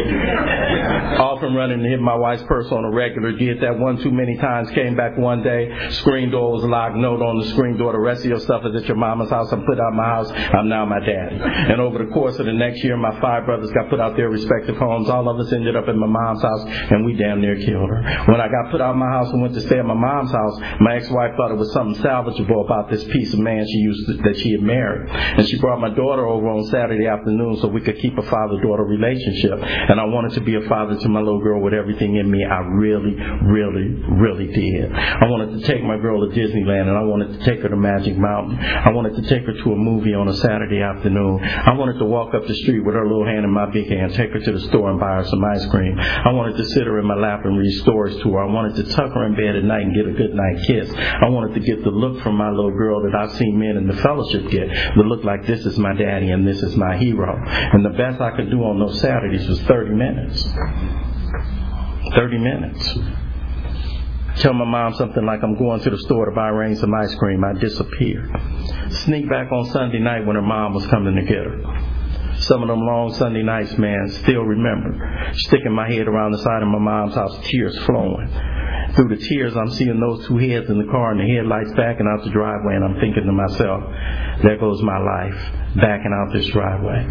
Often running to hit my wife's purse on a regular. Did that one too many times. Came back one day. Screen door was locked. Note on the screen door. The rest of your stuff is at your mama's house. I'm put out my house. I'm now my daddy. And over the course of the next year, my five brothers got put out their respective homes. All of us ended up in my mom's house, and we damn near killed her. When I got put out of my house and went to stay at my mom's house, my ex-wife thought it was something salvageable about this piece of man she used to, that she had married. And she brought my daughter over on Saturday afternoon so we could keep a father-daughter relationship. And I wanted to be a father to my little girl with everything in me. I really, really, really did. I wanted to take my girl to Disneyland, and I wanted to take her to Magic Mountain. I wanted to take her to a movie on a Saturday afternoon. I wanted to walk up the street with her little hand in my big hand, take her to the store and buy her some ice cream. I wanted to sit her in my lap and read stories to her. I wanted to tuck her in bed at night and get a good night kiss. I wanted to get the look from my little girl that I've seen men in the fellowship get, the look like this is my daddy and this is my hero. And the best I could do on those Saturdays was thirty minutes. thirty minutes. Tell my mom something like I'm going to the store to buy Rain some ice cream. I disappear. Sneak back on Sunday night when her mom was coming to get her. Some of them long Sunday nights, man, still remember. Sticking my head around the side of my mom's house, tears flowing. Through the tears, I'm seeing those two heads in the car and the headlights backing out the driveway, and I'm thinking to myself, there goes my life, backing out this driveway.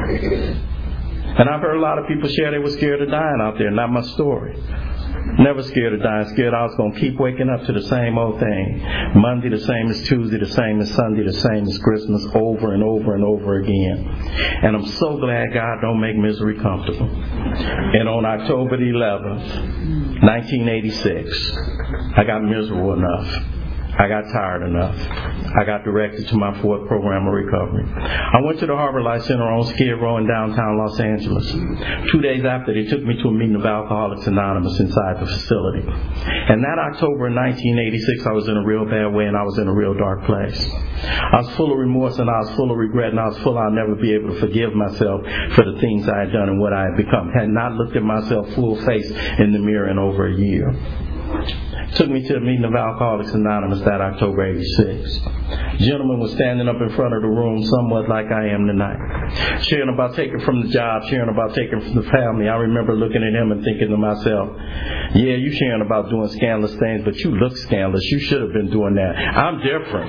And I've heard a lot of people share they were scared of dying out there. Not my story. Never scared of dying. Scared I was going to keep waking up to the same old thing. Monday the same as Tuesday, the same as Sunday, the same as Christmas, over and over and over again. And I'm so glad God don't make misery comfortable. And on October the eleventh, nineteen eighty-six, I got miserable enough. I got tired enough. I got directed to my fourth program of recovery. I went to the Harbor Life Center on Skid Row in downtown Los Angeles. Two days after, they took me to a meeting of Alcoholics Anonymous inside the facility. And that October in nineteen eighty-six, I was in a real bad way, and I was in a real dark place. I was full of remorse, and I was full of regret, and I was full of I'll never be able to forgive myself for the things I had done and what I had become. Had not looked at myself full face in the mirror in over a year. Took me to a meeting of Alcoholics Anonymous that October eighty-six. Gentleman was standing up in front of the room somewhat like I am tonight, sharing about taking from the job, sharing about taking from the family. I remember looking at him and thinking to myself, yeah, you sharing about doing scandalous things, but you look scandalous. You should have been doing that. I'm different.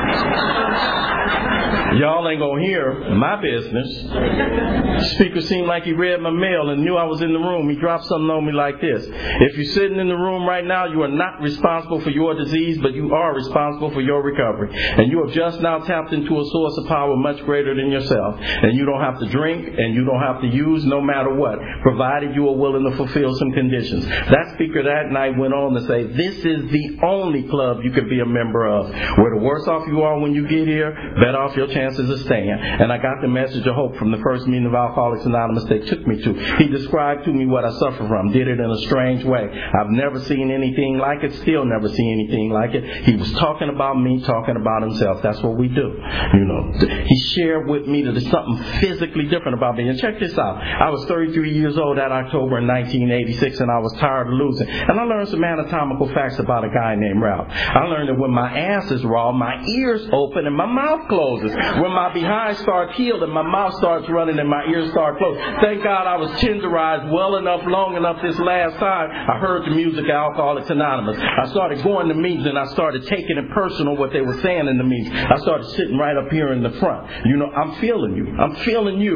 Y'all ain't gonna hear my business. The speaker seemed like he read my mail and knew I was in the room. He dropped something on me like this. If you're sitting in the room right now, you are not responsible for your disease, but you are responsible for your recovery. And you have just now tapped into a source of power much greater than yourself. And you don't have to drink and you don't have to use no matter what, provided you are willing to fulfill some conditions. That speaker that night went on to say, this is the only club you could be a member of. Where the worse off you are when you get here, better off your chances of staying. And I got the message of hope from the first meeting of Alcoholics Anonymous they took me to. He described to me what I suffer from, did it in a strange way. I've never seen anything like it, still never seen anything like it. He was talking about me, talking about himself. That's what we do. You know, he shared with me that there's something physically different about me. And check this out. I was thirty-three years old that October in nineteen eighty-six, and I was tired of losing. And I learned some anatomical facts about a guy named Ralph. I learned that when my ass is raw, my ears open and my mouth closes. When my behind starts healed and my mouth starts running and my ears start closed. Thank God I was tenderized well enough, long enough this last time. I heard the music of Alcoholics Anonymous. I started going to meetings and I started taking it personal what they were saying in the meetings. I started sitting right up here in the front. You know, I'm feeling you. I'm feeling you.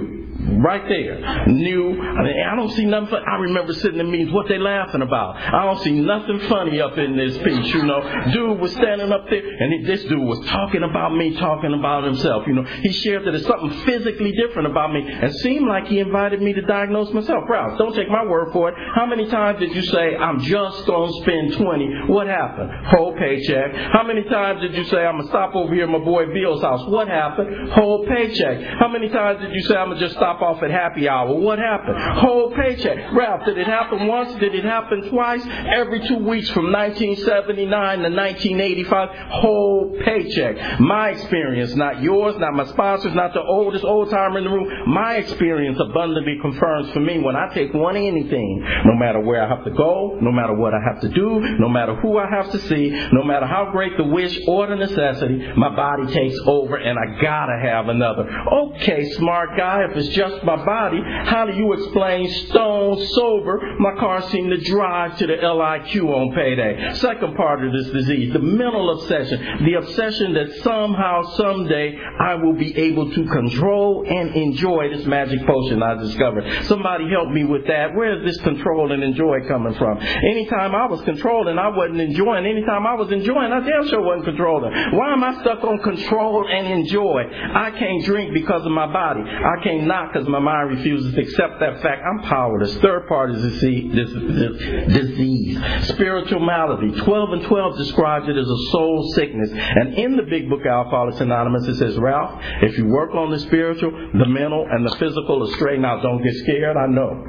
right there. New. I mean, I don't see nothing funny. I remember sitting in meetings, what they laughing about. I don't see nothing funny up in this piece, you know. Dude was standing up there, and he, this dude was talking about me, talking about himself, you know. He shared that there's something physically different about me, and seemed like he invited me to diagnose myself. Ralph, don't take my word for it. How many times did you say, I'm just going to spend twenty? What happened? Whole paycheck. How many times did you say, I'm going to stop over here at my boy Bill's house? What happened? Whole paycheck. How many times did you say, I'm going to just stop off at happy hour? What happened? Whole paycheck. Ralph, did it happen once? Did it happen twice? Every two weeks from nineteen seventy-nine to nineteen eighty-five, whole paycheck. My experience, not yours, not my sponsors, not the oldest old timer in the room. My experience abundantly confirms for me when I take one anything, no matter where I have to go, no matter what I have to do, no matter who I have to see, no matter how great the wish or the necessity, my body takes over and I gotta have another. Okay, smart guy, if it's just my body, how do you explain stone sober, my car seemed to drive to the L I Q on payday? Second part of this disease, the mental obsession, the obsession that somehow, someday, I will be able to control and enjoy this magic potion I discovered. Somebody help me with that. Where is this control and enjoy coming from? Anytime I was controlling, I wasn't enjoying. Anytime I was enjoying, I damn sure wasn't controlling. Why am I stuck on control and enjoy? I can't drink because of my body. I can't knock because my mind refuses to accept that fact. I'm powerless. Third part is disease. disease. Spiritual malady. twelve and twelve describes it as a soul sickness. And in the big book Alcoholics Anonymous, it says, Ralph, if you work on the spiritual, the mental, and the physical are straightened out. Don't get scared. I know.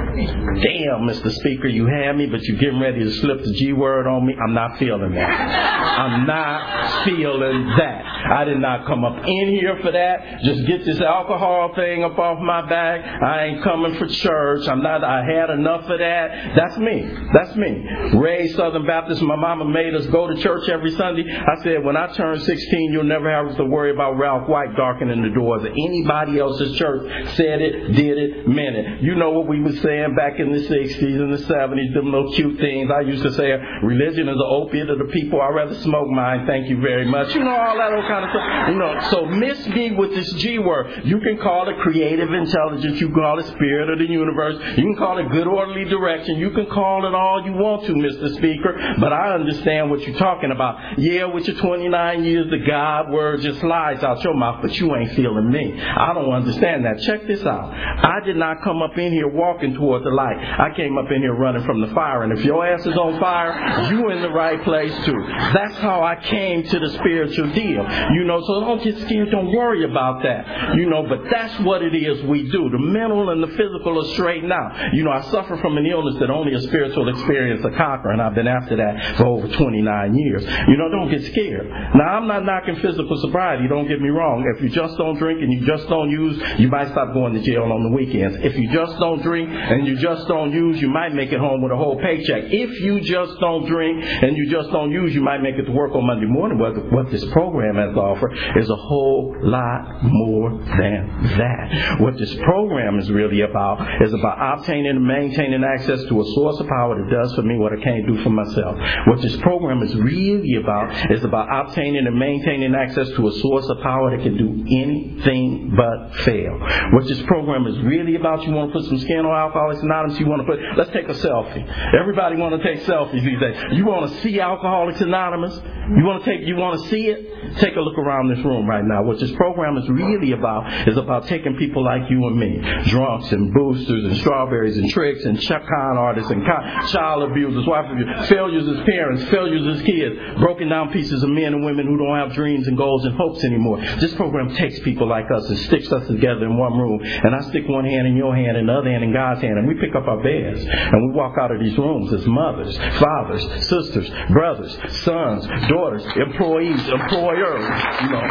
Damn, Mister Speaker, you had me, but you're getting ready to slip the G word on me. I'm not feeling that. I'm not feeling that. I did not come up in here for that. Just get this alcohol thing up off my back. I ain't coming for church. I'm not. I had enough of that. That's me. That's me. Raised Southern Baptist. My mama made us go to church every Sunday. I said, when I turn sixteen, you'll never have to worry about Ralph White darkening the doors of anybody else's church. Said it, did it, meant it. You know what we were saying back in the sixties and the seventies, them little cute things. I used to say, religion is an opiate of the people. I'd rather smoke mine. Thank you very much. You know, all that old kind of stuff. You know, so miss me with this G word. You can call it creative intelligence. You can call it spirit of the universe. You can call it good orderly direction. You can call it all you want to, Mister Speaker. But I understand what you're talking about. Yeah, with your twenty-nine years, the God word just lies out your mouth, but you ain't feeling me. I don't understand that. Check this out. I did not come up in here walking toward the light. I came up in here running from the fire. And if your ass is on fire, you in the right place too. That's how I came to the spiritual deal. You know, so don't get scared. Don't worry about that. You know, but that's what it is we do. The mental and the physical are straightened out. You know, I suffer from an illness that only a spiritual experience to conquer, and I've been after that for over twenty-nine years. You know, don't get scared. Now, I'm not knocking physical sobriety. Don't get me wrong. If you just don't drink and you just don't use, you might stop going to jail on the weekends. If you just don't drink and you just don't use, you might make it home with a whole paycheck. If you just don't drink and you just don't use, you might make it to work on Monday morning. What, what this program has to offer is a whole lot more than that. What this program is really about is about obtaining and maintaining access to a source of power that does for me what I can't do for myself. What this program is really about is about obtaining and maintaining access to a source of power that can do anything but fail. What this program is really about, you want to put some skin on Alcoholics Anonymous, you want to put, let's take a selfie. Everybody want to take selfies these days. You want to see Alcoholics Anonymous? You want to take, you want to see it? Take a look around this room right now. What this program is really about is about taking people like you and me, drunks and boosters and strawberries and tricks and con artists and con, child abusers, wife abusers, failures as parents, failures as kids, broken down pieces of men and women who don't have dreams and goals and hopes anymore. This program takes people like us and sticks us together in one room, and I stick one hand in your hand and the other hand in God's hand, and we pick up our beds and we walk out of these rooms as mothers, fathers, sisters, brothers, sons, daughters, employees, employers, you know,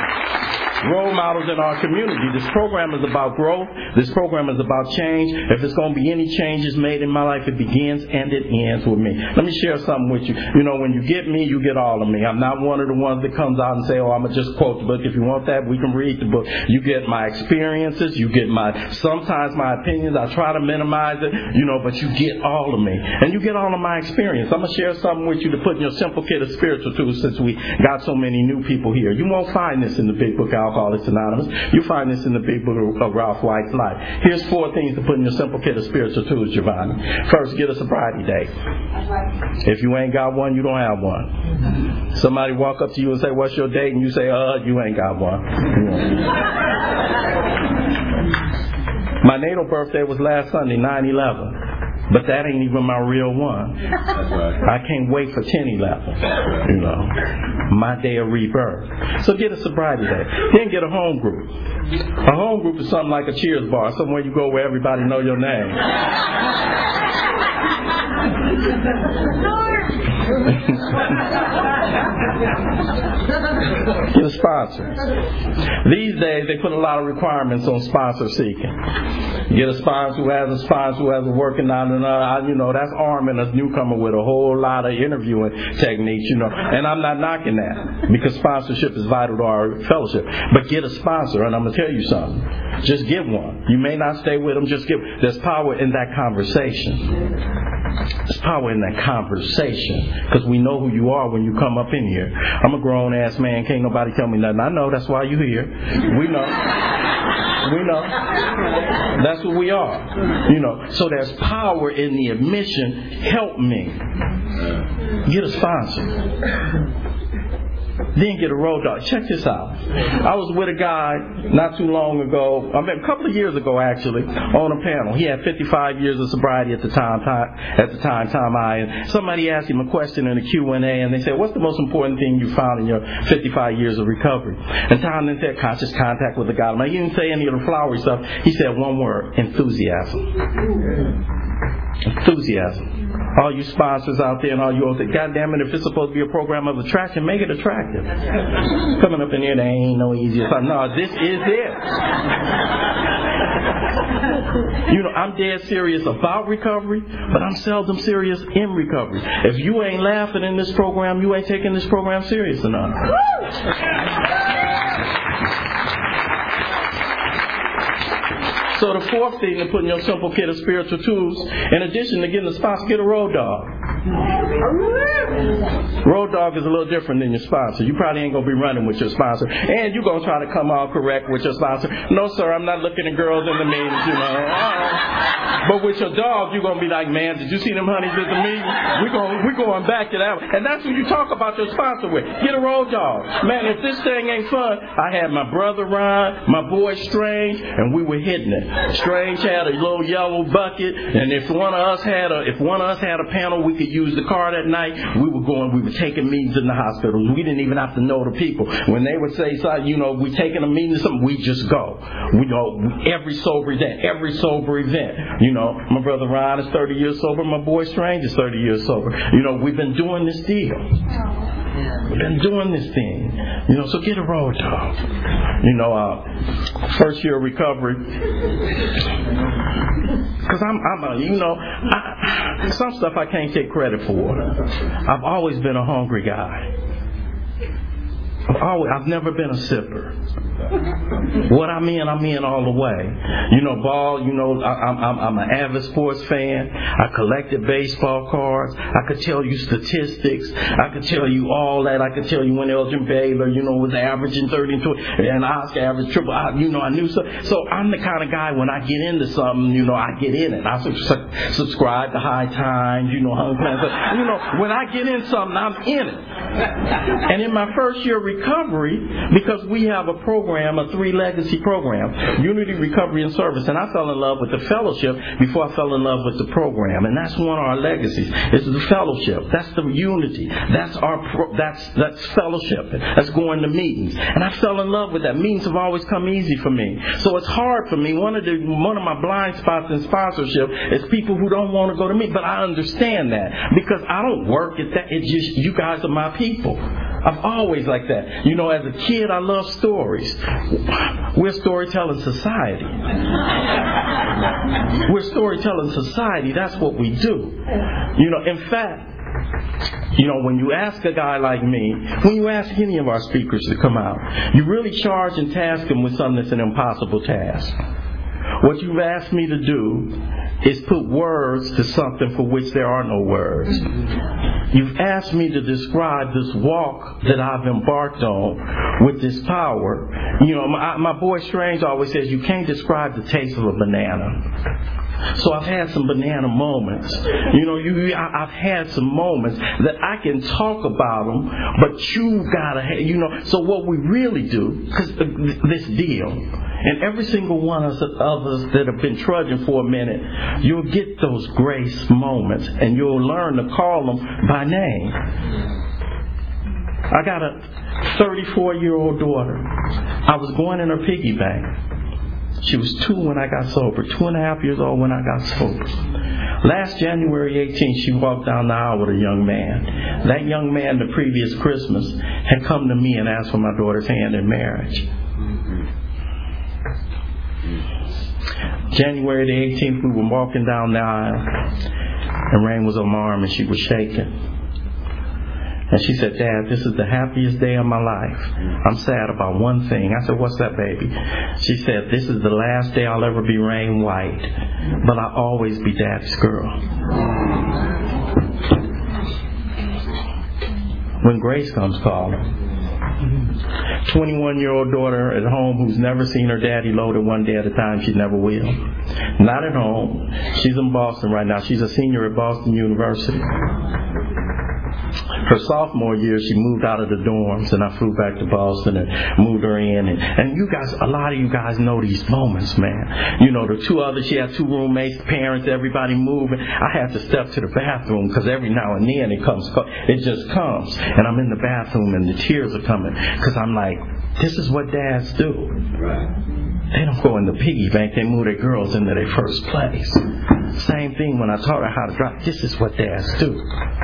role models in our community. This program is about growth. This program is about change. If there's going to be any changes made in my life, it begins and it ends with me. Let me share something with you. You know, when you get me, you get all of me. I'm not one of the ones that comes out and say, oh, I'm going to just quote the book. If you want that, we can read the book. You get my experiences. You get my, sometimes my opinions. I try to minimize it, you know, but you get all of me. And you get all of my experience. I'm going to share something with you to put in your simple kit of spiritual tools since we got so many new people here. You won't find this in the big book out. Alcoholics Anonymous. You find this in the big book of Ralph White's life. Here's four things to put in your simple kit of spiritual tools, Giovanni. First, get a sobriety date. If you ain't got one, you don't have one. Somebody walk up to you and say, what's your date? And you say, uh, you ain't got one. My natal birthday was last Sunday, nine eleven. But that ain't even my real one. I can't wait for ten eleven. You know, my day of rebirth. So get a sobriety day. Then get a home group. A home group is something like a Cheers bar, somewhere you go where everybody know your name. Get a sponsor. These days they put a lot of requirements on sponsor seeking. Get a sponsor who has a sponsor who has a working on and uh, you know, that's arming a newcomer with a whole lot of interviewing techniques, you know. And I'm not knocking that because sponsorship is vital to our fellowship. But get a sponsor, and I'm gonna tell you something. Just get one. You may not stay with them, just get. There's power in that conversation. There's power in that conversation because we know who you are when you come up in here. I'm a grown ass man. Can't nobody tell me nothing. I know. That's why you're here. We know. We know. That's what we are. You know. So there's power in the admission. Help me. Get a sponsor. Then get a road dog. Check this out. I was with a guy not too long ago, I mean a couple of years ago actually, on a panel. He had fifty-five years of sobriety at the time, time at the time, time I, and somebody asked him a question in a Q and A, and they said, what's the most important thing you found in your fifty-five years of recovery? And Tom then said, conscious contact with the God. Now, he didn't say any of the flowery stuff. He said one word, enthusiasm. Enthusiasm. All you sponsors out there and all you all say, God damn it, if it's supposed to be a program of attraction, make it attractive. Coming up in here, there ain't no easier time. No, this is it. You know, I'm dead serious about recovery, but I'm seldom serious in recovery. If you ain't laughing in this program, you ain't taking this program serious enough. So the fourth thing to put in your simple kit of spiritual tools, in addition to getting a sponsor, get a road dog. Road dog is a little different than your sponsor. You probably ain't going to be running with your sponsor. And you're going to try to come out correct with your sponsor. No, sir, I'm not looking at girls in the meetings, you know. Uh-uh. But with your dog, you're going to be like, man, did you see them honeys at the meeting? We're going we're going back to that. And that's what you talk about your sponsor with. Get a road dog. Man, if this thing ain't fun, I had my brother Ron, my boy Strange, and we were hitting it. Strange had a little yellow bucket, and if one of us had a if one of us had a panel, we could use the car that night. We were going, we were taking meetings in the hospitals. We didn't even have to know the people. When they would say, something, you know, we taking a meeting or something, we just go. We know every sober event, every sober event. You know, my brother Ron is thirty years sober. My boy Strange is thirty years sober. You know, we've been doing this deal. We've been doing this thing. You know, so get a road dog. You know, uh, first year of recovery. Because I'm, I'm a, you know, I, some stuff I can't take credit for. I've always been a hungry guy. I've, always, I've never been a sipper. What I mean, I mean all the way. You know, ball, you know, I, I'm, I'm, I'm an avid sports fan. I collected baseball cards. I could tell you statistics. I could tell you all that. I could tell you when Elgin Baylor, you know, was averaging thirty and twenty, and Oscar averaged triple. I, you know, I knew so. So I'm the kind of guy, when I get into something, you know, I get in it. I su- subscribe to High Times, you know, Hung Plans. You know, when I get in something, I'm in it. And in my first year of recovery, because we have a program, a three legacy program, Unity, Recovery, and Service. And I fell in love with the fellowship before I fell in love with the program. And that's one of our legacies. It's the fellowship. That's the unity. That's our pro- that's that's fellowship. That's going to meetings. And I fell in love with that. Meetings have always come easy for me. So it's hard for me. One of the one of my blind spots in sponsorship is people who don't want to go to meetings. But I understand that because I don't work at that. It's just you guys are my people. I've always like that. You know, as a kid, I love stories. We're a storytelling society. We're a storytelling society. That's what we do. You know, in fact, you know, when you ask a guy like me, when you ask any of our speakers to come out, you really charge and task them with something that's an impossible task. What you've asked me to do is put words to something for which there are no words. You've asked me to describe this walk that I've embarked on with this power. You know, my, my boy Strange always says you can't describe the taste of a banana. So I've had some banana moments. You know, you, I, I've had some moments that I can talk about them, but you gotta, have, you know. So what we really do, because this deal, and every single one of us that have been trudging for a minute, you'll get those grace moments, and you'll learn to call them by name. I got a thirty-four-year-old daughter. I was going in her piggy bank. She was two when I got sober, two and a half years old when I got sober. Last January eighteenth, she walked down the aisle with a young man. That young man, the previous Christmas, had come to me and asked for my daughter's hand in marriage. January the eighteenth, we were walking down the aisle, and rain was on my arm and she was shaking. And she said, Dad, this is the happiest day of my life. I'm sad about one thing. I said, what's that, baby? She said, this is the last day I'll ever be Rain White, but I'll always be Daddy's girl. When grace comes calling. twenty-one-year-old daughter at home who's never seen her daddy loaded one day at a time. She never will. Not at home. She's in Boston right now. She's a senior at Boston University. Her sophomore year, she moved out of the dorms, and I flew back to Boston and moved her in. And, and you guys, a lot of you guys know these moments, man. You know, the two others, she had two roommates, parents, everybody moving. I had to step to the bathroom because every now and then it comes, it just comes. And I'm in the bathroom and the tears are coming because I'm like, this is what dads do. They don't go in the piggy bank, they move their girls into their first place. Same thing when I taught her how to drive. This is what dads do.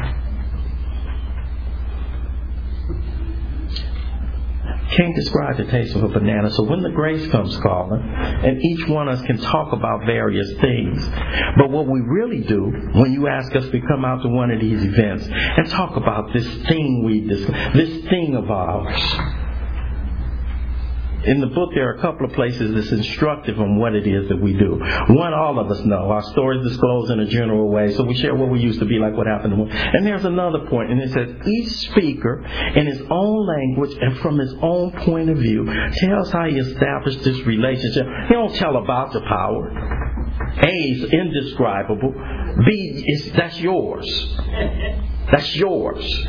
Can't describe the taste of a banana. So when the grace comes calling, and each one of us can talk about various things, but what we really do when you ask us to come out to one of these events and talk about this thing we this, this thing of ours. In the book, there are a couple of places that's instructive on what it is that we do. One, all of us know. Our stories disclosed in a general way, so we share what we used to be, like what happened to us. And there's another point, and it says, each speaker, in his own language and from his own point of view, tells how he established this relationship. He don't tell about the power. A is indescribable. B is, that's yours. That's yours.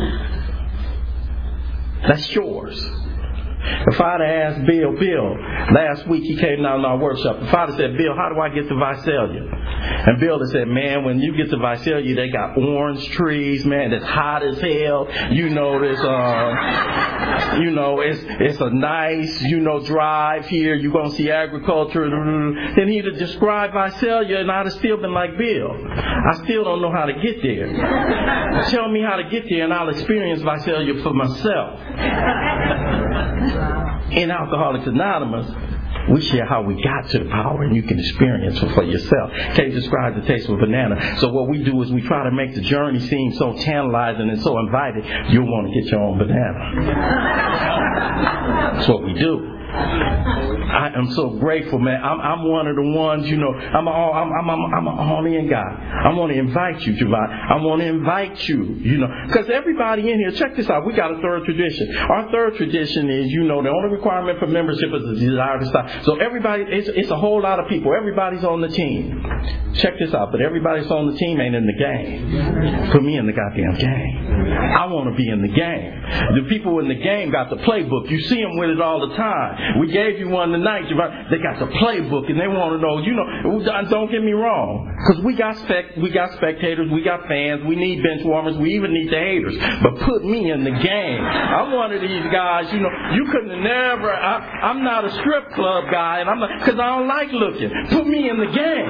That's yours. If I'd have asked Bill, Bill, last week he came down to our workshop. If I'd have said, Bill, how do I get to Visalia? And Bill had said, man, when you get to Visalia, they got orange trees, man, it's hot as hell. You know, this, uh, you know, it's it's a nice, you know, drive here. You're going to see agriculture. Then he'd have described Visalia, and I'd have still been like, Bill, I still don't know how to get there. Tell me how to get there, and I'll experience Visalia for myself. In Alcoholics Anonymous, we share how we got to the power, and you can experience it for yourself. Can't describe the taste of a banana. So what we do is we try to make the journey seem so tantalizing and so inviting, you'll want to get your own banana. That's what we do. I am so grateful, man. I'm, I'm one of the ones, you know, I'm all, I'm, I'm, I'm, I'm an all-in guy. I want to invite you, Javon. I want to invite you, you know, because everybody in here, check this out. We got a third tradition. Our third tradition is, you know, the only requirement for membership is the desire to stop. So everybody, it's, it's a whole lot of people. Everybody's on the team. Check this out. But everybody's on the team ain't in the game. Put me in the goddamn game. I want to be in the game. The people in the game got the playbook. You see them with it all the time. We gave you one tonight. They got the playbook, and they want to know. You know, don't get me wrong, because we got spec, we got spectators, we got fans, we need bench warmers, we even need the haters. But put me in the game. I'm one of these guys. You know, you couldn't have never. I, I'm not a strip club guy, and I'm not because I don't like looking. Put me in the game.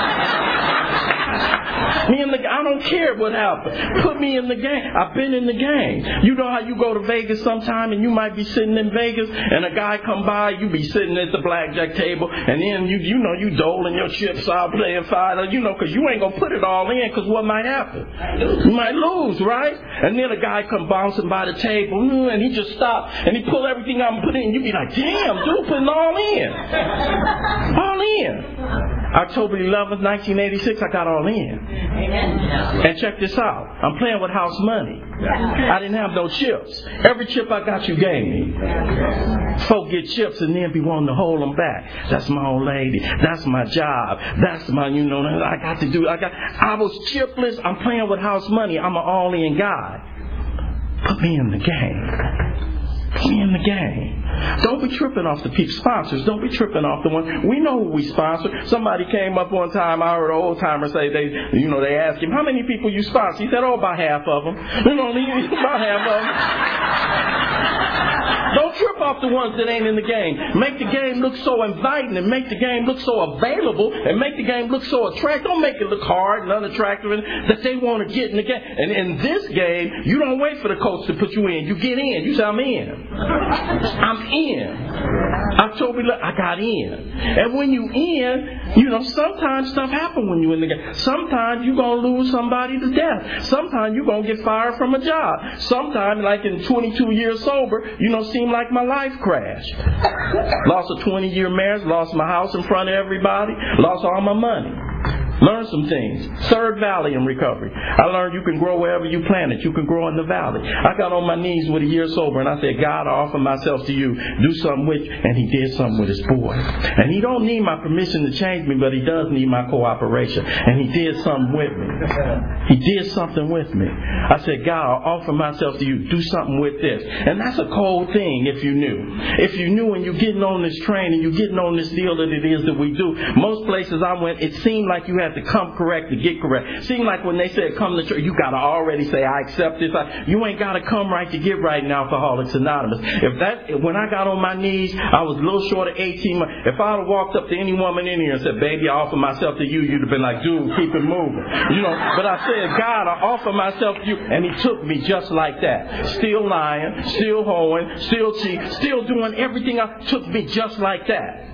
Me in the. I don't care what happened. Put me in the game. I've been in the game. You know how you go to Vegas sometime, and you might be sitting in Vegas, and a guy come by, you be sitting at the blackjack table, and then you you know you doling your chips out, playing five, you know, because you ain't gonna put it all in, because what might happen? You might lose, right? And then a guy come bouncing by the table, and he just stop, and he pull everything out and put it in. You be like, damn, dude, putting all in, all in. October eleventh, nineteen eighty-six, I got all in. And check this out. I'm playing with house money. I didn't have no chips. Every chip I got, you gave me. Folk get chips and then be wanting to hold them back. That's my old lady. That's my job. That's my, you know, I got to do. I got. I was chipless. I'm playing with house money. I'm an all-in guy. Put me in the game. Put me in the game. Don't be tripping off the peep sponsors. Don't be tripping off the one. We know who we sponsor. Somebody came up one time. I heard an old timer say they, you know, they asked him, how many people you sponsor? He said, oh, about half of them. You know, about half of them. Don't trip off the ones that ain't in the game. Make the game look so inviting and make the game look so available and make the game look so attractive. Don't make it look hard and unattractive and that they want to get in the game. And in this game, you don't wait for the coach to put you in. You get in. You say, I'm in. I'm in. October, I got in. And when you in, you know, sometimes stuff happens when you in the game. Sometimes you're going to lose somebody to death. Sometimes you're going to get fired from a job. Sometimes, like in twenty-two years sober, you know, seem like my life crashed. Lost a twenty-year marriage, lost my house in front of everybody, lost all my money. Learn some things. Third valley in recovery. I learned you can grow wherever you plant it. You can grow in the valley. I got on my knees with a year sober and I said, God, I offer myself to you. Do something with you. And he did something with his boy. And he don't need my permission to change me, but he does need my cooperation. And he did something with me. He did something with me. I said, God, I offer myself to you. Do something with this. And that's a cold thing if you knew. If you knew and you're getting on this train and you're getting on this deal that it is that we do. Most places I went, it seemed like you had to come correct to get correct. It seemed like when they said come to church, you got to already say, I accept this. I, you ain't got to come right to get right in Alcoholics Anonymous. If that, when I got on my knees, I was a little short of eighteen months. If I would have walked up to any woman in here and said, baby, I offer myself to you, you'd have been like, dude, keep it moving. You know, but I said, God, I offer myself to you. And he took me just like that. Still lying, still hoeing, still cheating, still doing everything. I took me just like that.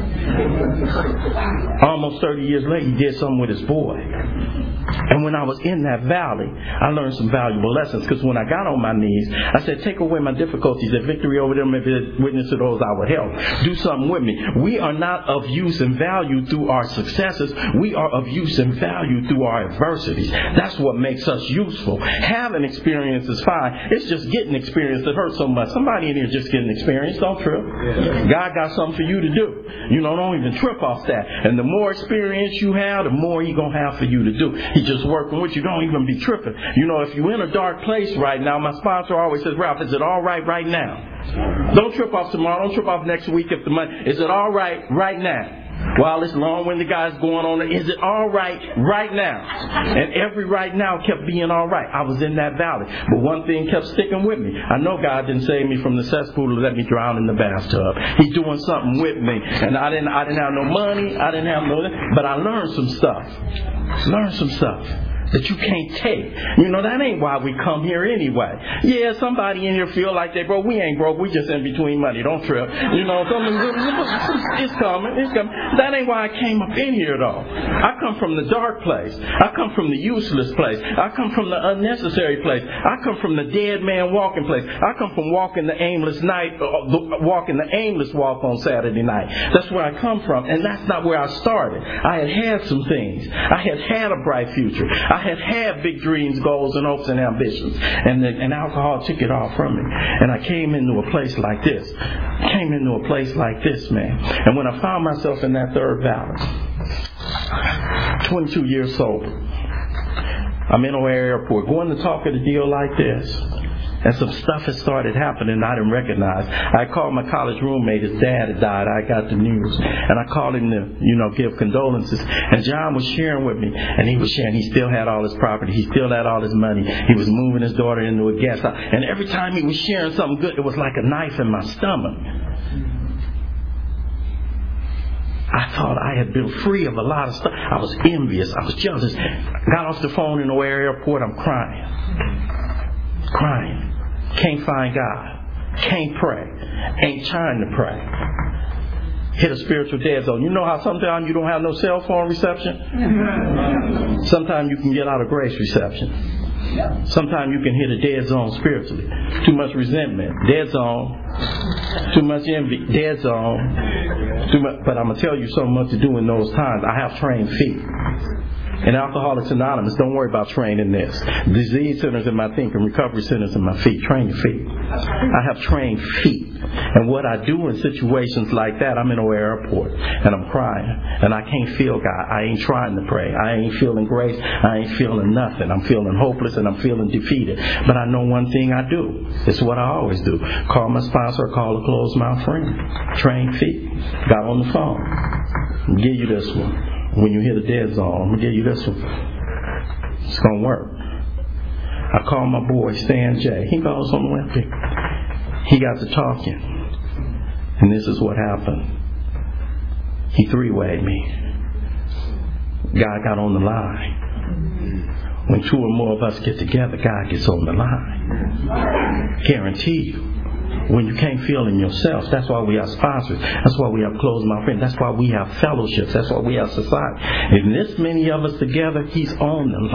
Almost thirty years later, he did something with his boy. And when I was in that valley, I learned some valuable lessons. Because when I got on my knees, I said, take away my difficulties. If victory over them, if it's witness to those I would help. Do something with me. We are not of use and value through our successes. We are of use and value through our adversities. That's what makes us useful. Having experience is fine. It's just getting experience that hurts so much. Somebody in here just getting experience. Don't trip. Yeah. God got something for you to do. You know, don't even trip off that. And the more experience you have, the more He's going to have for you to do. He just working with you. Don't even be tripping. You know, if you're in a dark place right now, my sponsor always says, Ralph, is it all right right now? Don't trip off tomorrow. Don't trip off next week if the money. Is it all right right now? While this long-winded guy's going on, is it all right right now? And every right now kept being all right. I was in that valley. But one thing kept sticking with me. I know God didn't save me from the cesspool to let me drown in the bathtub. He's doing something with me. And I didn't I didn't have no money. I didn't have no, but I learned some stuff. Learned some stuff that you can't take. You know, that ain't why we come here anyway. Yeah, somebody in here feel like they broke. We ain't broke. We just in between money. Don't trip. You know, it's coming. It's coming. That ain't why I came up in here, though. I come from the dark place. I come from the useless place. I come from the unnecessary place. I come from the dead man walking place. I come from walking the aimless night, uh, walking the aimless walk on Saturday night. That's where I come from, and that's not where I started. I had had some things. I had had a bright future. I had had big dreams, goals, and hopes and ambitions. And, the, and alcohol took it all from me. And I came into a place like this. I came into a place like this, man. And when I found myself in that third valley, twenty-two years sober, I'm in O'Hare Airport, going to talk at a deal like this. And some stuff had started happening I didn't recognize. I called my college roommate. His dad had died. I got the news. And I called him to, you know, give condolences. And John was sharing with me. And he was sharing. He still had all his property. He still had all his money. He was moving his daughter into a guest house. And every time he was sharing something good, it was like a knife in my stomach. I thought I had been free of a lot of stuff. I was envious. I was jealous. Got off the phone in O'Hare Airport. I'm crying. Crying. Can't find God. Can't pray. Ain't trying to pray. Hit a spiritual dead zone. You know how sometimes you don't have no cell phone reception? Sometimes you can get out of grace reception. Sometimes you can hit a dead zone spiritually. Too much resentment, dead zone. Too much envy, dead zone. Too much, but I'm going to tell you so much to do in those times. I have trained feet. In Alcoholics Anonymous, don't worry about training this. Disease centers in my thinking, recovery centers in my feet. Train your feet. I have trained feet. And what I do in situations like that, I'm in an airport and I'm crying and I can't feel God. I ain't trying to pray. I ain't feeling grace. I ain't feeling nothing. I'm feeling hopeless and I'm feeling defeated. But I know one thing I do. It's what I always do. Call my sponsor or call a closed mouth friend. Train feet. Got on the phone. I'll give you this one. When you hit a dead zone, I'm going to give you this one. It's going to work. I called my boy, Stan J. He goes on the web. He got to talking. And this is what happened. He three-wayed me. God got on the line. When two or more of us get together, God gets on the line. Guarantee you. When you can't feel in yourself, that's why we have sponsors. That's why we have closed mouth friends. That's why we have fellowships. That's why we have society. And this many of us together, he's on the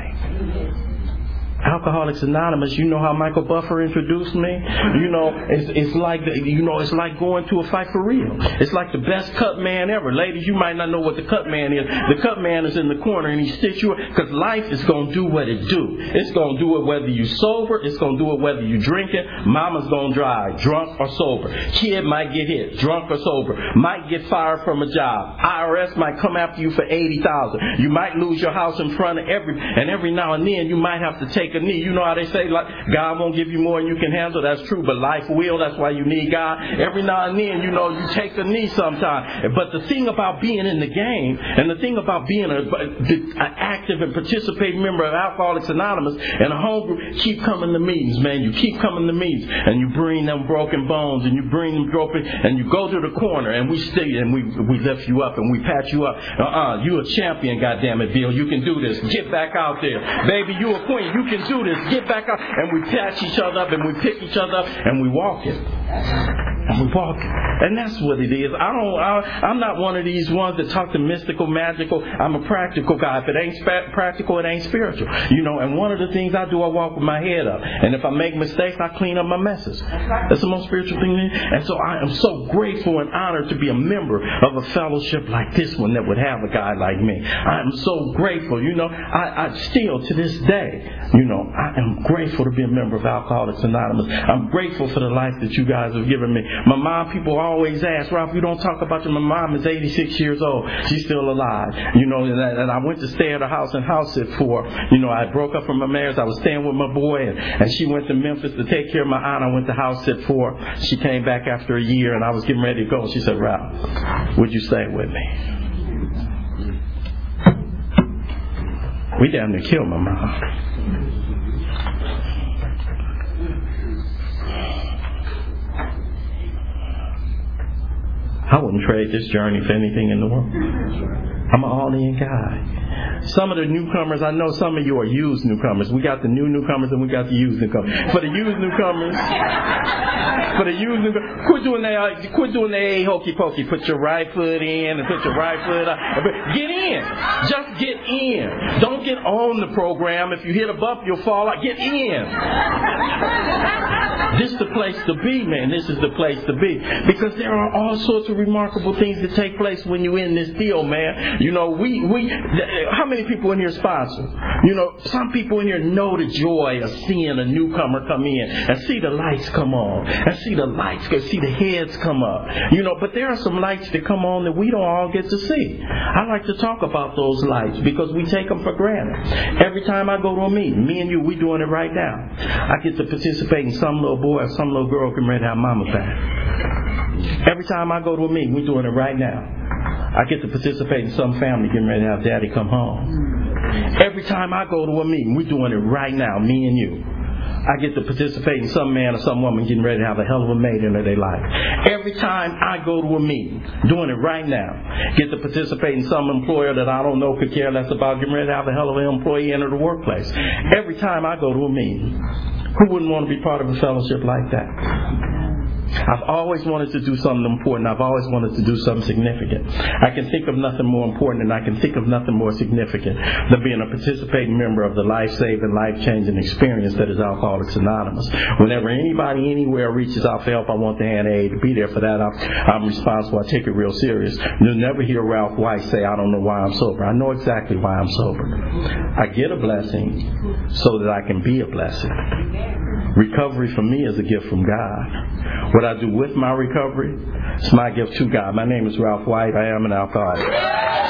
line. Alcoholics Anonymous, you know how Michael Buffer introduced me? You know, it's, it's like the, you know, it's like going to a fight for real. It's like the best cut man ever. Ladies, you might not know what the cut man is. The cut man is in the corner and he sticks you because life is going to do what it do. It's going to do it whether you sober. It's going to do it whether you drinking. Mama's going to drive, drunk or sober. Kid might get hit, drunk or sober. Might get fired from a job. I R S might come after you for eighty thousand dollars. You might lose your house in front of every, and every now and then you might have to take a knee. You know how they say, like, God won't give you more than you can handle. That's true, but life will. That's why you need God. Every now and then, you know, you take a knee sometime. But the thing about being in the game, and the thing about being an active and participating member of Alcoholics Anonymous and a home group, keep coming to meetings, man. You keep coming to meetings, and you bring them broken bones, and you bring them broken, and you go to the corner, and we stay, and we we lift you up, and we pat you up. Uh-uh, you a champion, goddammit, Bill. You can do this. Get back out there. Baby, you a queen. You can do this. Get back up, and we patch each other up, and we pick each other up, and we walk it. And we walk it. And that's what it is. I don't. I, I'm not one of these ones that talk to mystical, magical. I'm a practical guy. If it ain't sp- practical, it ain't spiritual. You know. And one of the things I do, I walk with my head up. And if I make mistakes, I clean up my messes. That's the most spiritual thing. And so I am so grateful and honored to be a member of a fellowship like this one that would have a guy like me. I am so grateful. You know. I, I still to this day, you know, I am grateful to be a member of Alcoholics Anonymous. I'm grateful for the life that you guys have given me. My mom, people always ask, Ralph, you don't talk about your, my mom is eighty-six years old. She's still alive. You know, and I, and I went to stay at her house and house sit for, you know, I broke up from my marriage. I was staying with my boy, and, and she went to Memphis to take care of my aunt. I went to house sit for her. She came back after a year, and I was getting ready to go. She said, Ralph, would you stay with me? We damn near killed my mom. I wouldn't trade this journey for anything in the world. I'm an all-in guy. Some of the newcomers, I know some of you are used newcomers. We got the new newcomers and we got the used newcomers. For the used newcomers, for the used newcomers, quit doing that, quit doing the a hokey pokey. Put your right foot in and put your right foot up. Get in. Just get in. Don't get on the program. If you hit a bump, you'll fall out. Get in. This is the place to be, man. This is the place to be. Because there are all sorts of remarkable things that take place when you're in this deal, man. You know, we, we, how many people in here sponsor? You know, some people in here know the joy of seeing a newcomer come in and see the lights come on and see the lights, see the heads come up. You know, but there are some lights that come on that we don't all get to see. I like to talk about those lights because we take them for granted. Every time I go to a meeting, me and you, we doing it right now. I get to participate in some little boy or some little girl getting ready to have mama back. Every time I go to a meeting, we're doing it right now. I get to participate in some family getting ready to have daddy come home. Every time I go to a meeting, we're doing it right now, me and you. I get to participate in some man or some woman getting ready to have a hell of a mate in their life. Every time I go to a meeting, doing it right now, get to participate in some employer that I don't know could care less about getting ready to have a hell of an employee enter the workplace. Every time I go to a meeting, who wouldn't want to be part of a fellowship like that? I've always wanted to do something important. I've always wanted to do something significant. I can think of nothing more important, and I can think of nothing more significant than being a participating member of the life-saving, life-changing experience that is Alcoholics Anonymous. Whenever anybody anywhere reaches out for help, I want the hand of aid to be there for that. I'm, I'm responsible. I take it real serious. You'll never hear Ralph White say, I don't know why I'm sober. I know exactly why I'm sober. I get a blessing so that I can be a blessing. Recovery for me is a gift from God. What I do with my recovery is my gift to God. My name is Ralph White. I am an alcoholic.